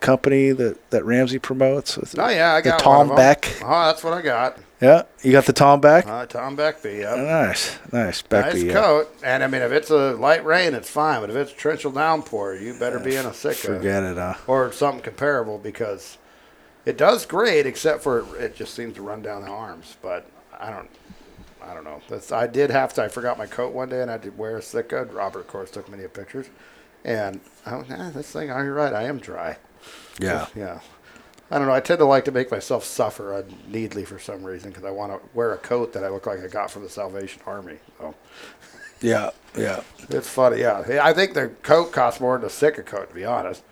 company that Ramsey promotes? Oh, yeah, I got the Tom one of them. Beck. Oh, that's what I got. Yeah, you got the Tom Beck. Tom Beckby, yep. Nice Beckby. Nice coat. And, I mean, if it's a light rain, it's fine. But if it's torrential downpour, you better be in a Sitka. Forget it, huh? Or something comparable, because it does great, except for it just seems to run down the arms. But I don't know. I forgot my coat one day, and I did wear a Sitka. Robert, of course, took many pictures. And this thing, you're right, I am dry. Yeah. Yeah. I don't know. I tend to like to make myself suffer unneedly for some reason, because I want to wear a coat that I look like I got from the Salvation Army. So. Yeah. It's funny, yeah. I think the coat costs more than the Sitka coat, to be honest.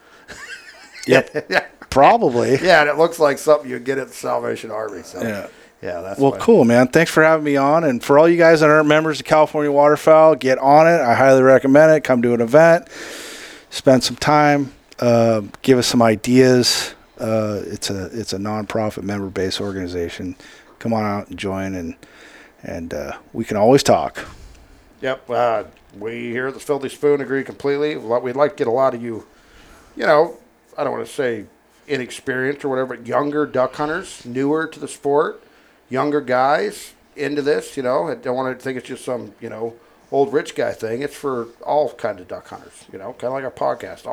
Yep. Yeah. Probably. Yeah, and it looks like something you'd get at the Salvation Army. So. Yeah, that's well, cool, man. Thanks for having me on. And for all you guys that aren't members of California Waterfowl, get on it. I highly recommend it. Come to an event, spend some time, give us some ideas. It's a nonprofit member-based organization. Come on out and join, and we can always talk. Yep. We here at the Filthy Spoon agree completely. We'd like to get a lot of you, I don't want to say inexperienced or whatever, but younger duck hunters, newer to the sport, younger guys into this, I don't want to think it's just some, old rich guy thing. It's for all kinds of duck hunters, kind of like our podcast.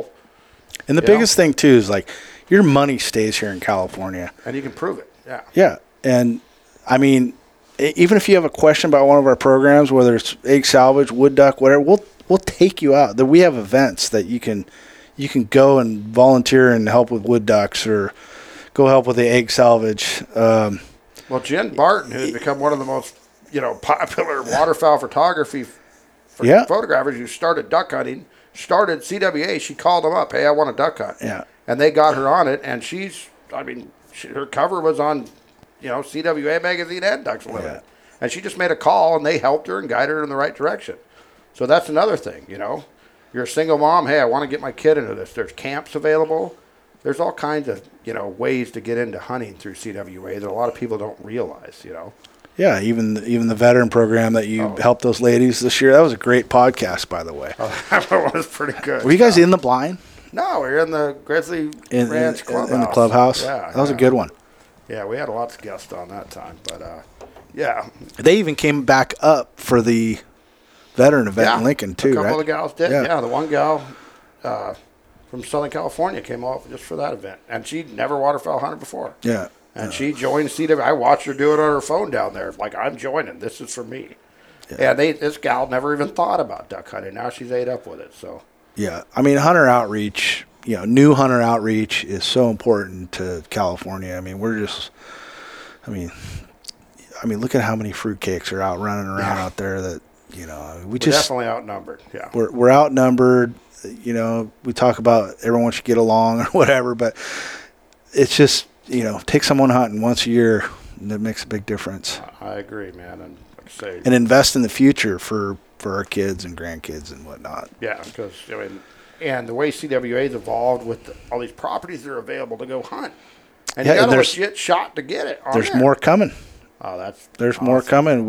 And the biggest thing, too, is like your money stays here in California. And you can prove it, yeah. Yeah. And, I mean, even if you have a question about one of our programs, whether it's egg salvage, wood duck, whatever, we'll take you out. We have events that you can go and volunteer and help with wood ducks or go help with the egg salvage. Well, Jen Barton, who's become one of the most, popular waterfowl photography photographers who started duck hunting, started CWA. She called them up, hey, I want a duck hunt. Yeah. And they got her on it, and her cover was on, CWA magazine and Ducks Unlimited. Yeah. And she just made a call, and they helped her and guided her in the right direction. So that's another thing, You're a single mom, hey, I want to get my kid into this. There's camps available. There's all kinds of, ways to get into hunting through CWA that a lot of people don't realize, Yeah, even the veteran program that you helped those ladies this year, that was a great podcast, by the way. Oh, that was pretty good. Were you guys in the blind? No, we were in the Grizzly Ranch clubhouse. In the clubhouse? Yeah. That was a good one. Yeah, we had lots of guests on that time, but, yeah. They even came back up for the veteran event in Lincoln, too, right? A couple of the gals did, yeah. The one gal from Southern California came off just for that event, and she'd never waterfowl hunted before. Yeah. And she joined CW. I watched her do it on her phone down there. Like, I'm joining. This is for me. Yeah. And this gal never even thought about duck hunting. Now she's ate up with it. So. Yeah. I mean, hunter outreach, new hunter outreach is so important to California. I mean, look at how many fruitcakes are out running around out there that, we're definitely outnumbered. Yeah. We're outnumbered. We talk about everyone should get along or whatever, but it's just, take someone hunting once a year, and that makes a big difference. I agree, man. And like I say, and invest in the future for our kids and grandkids and whatnot. Yeah, because, and the way CWA's evolved with all these properties that are available to go hunt. And you got a legit shot to get it on There's more coming. Oh, there's awesome. More coming.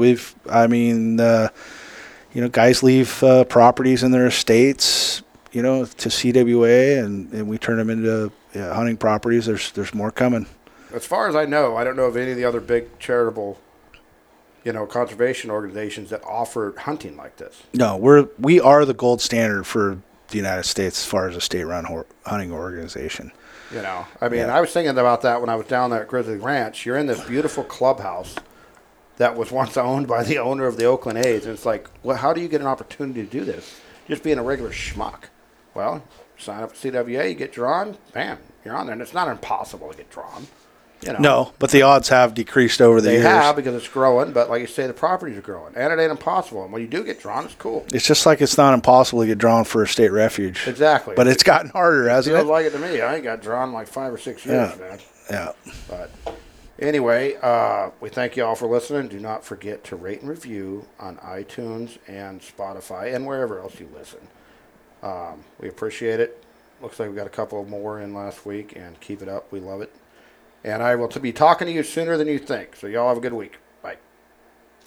Guys leave properties in their estates, to CWA, and we turn them into hunting properties. There's more coming. As far as I know, I don't know of any of the other big charitable, conservation organizations that offer hunting like this. No, we are the gold standard for the United States as far as a state-run hunting organization. I was thinking about that when I was down there at Grizzly Ranch. You're in this beautiful clubhouse that was once owned by the owner of the Oakland A's, and it's like, well, how do you get an opportunity to do this? Just being a regular schmuck. Well, sign up at CWA, you get drawn, bam, you're on there. And it's not impossible to get drawn. No, but the odds have decreased over the years. They have, because it's growing, but like you say, the properties are growing. And it ain't impossible. And when you do get drawn, it's cool. It's just like it's not impossible to get drawn for a state refuge. Exactly. But it's gotten harder, hasn't it? Feels like it to me. I ain't got drawn in like 5 or 6 years, man. Yeah. But anyway, we thank you all for listening. Do not forget to rate and review on iTunes and Spotify and wherever else you listen. We appreciate it. Looks like we got a couple more in last week, and keep it up. We love it. And I will be talking to you sooner than you think. So y'all have a good week.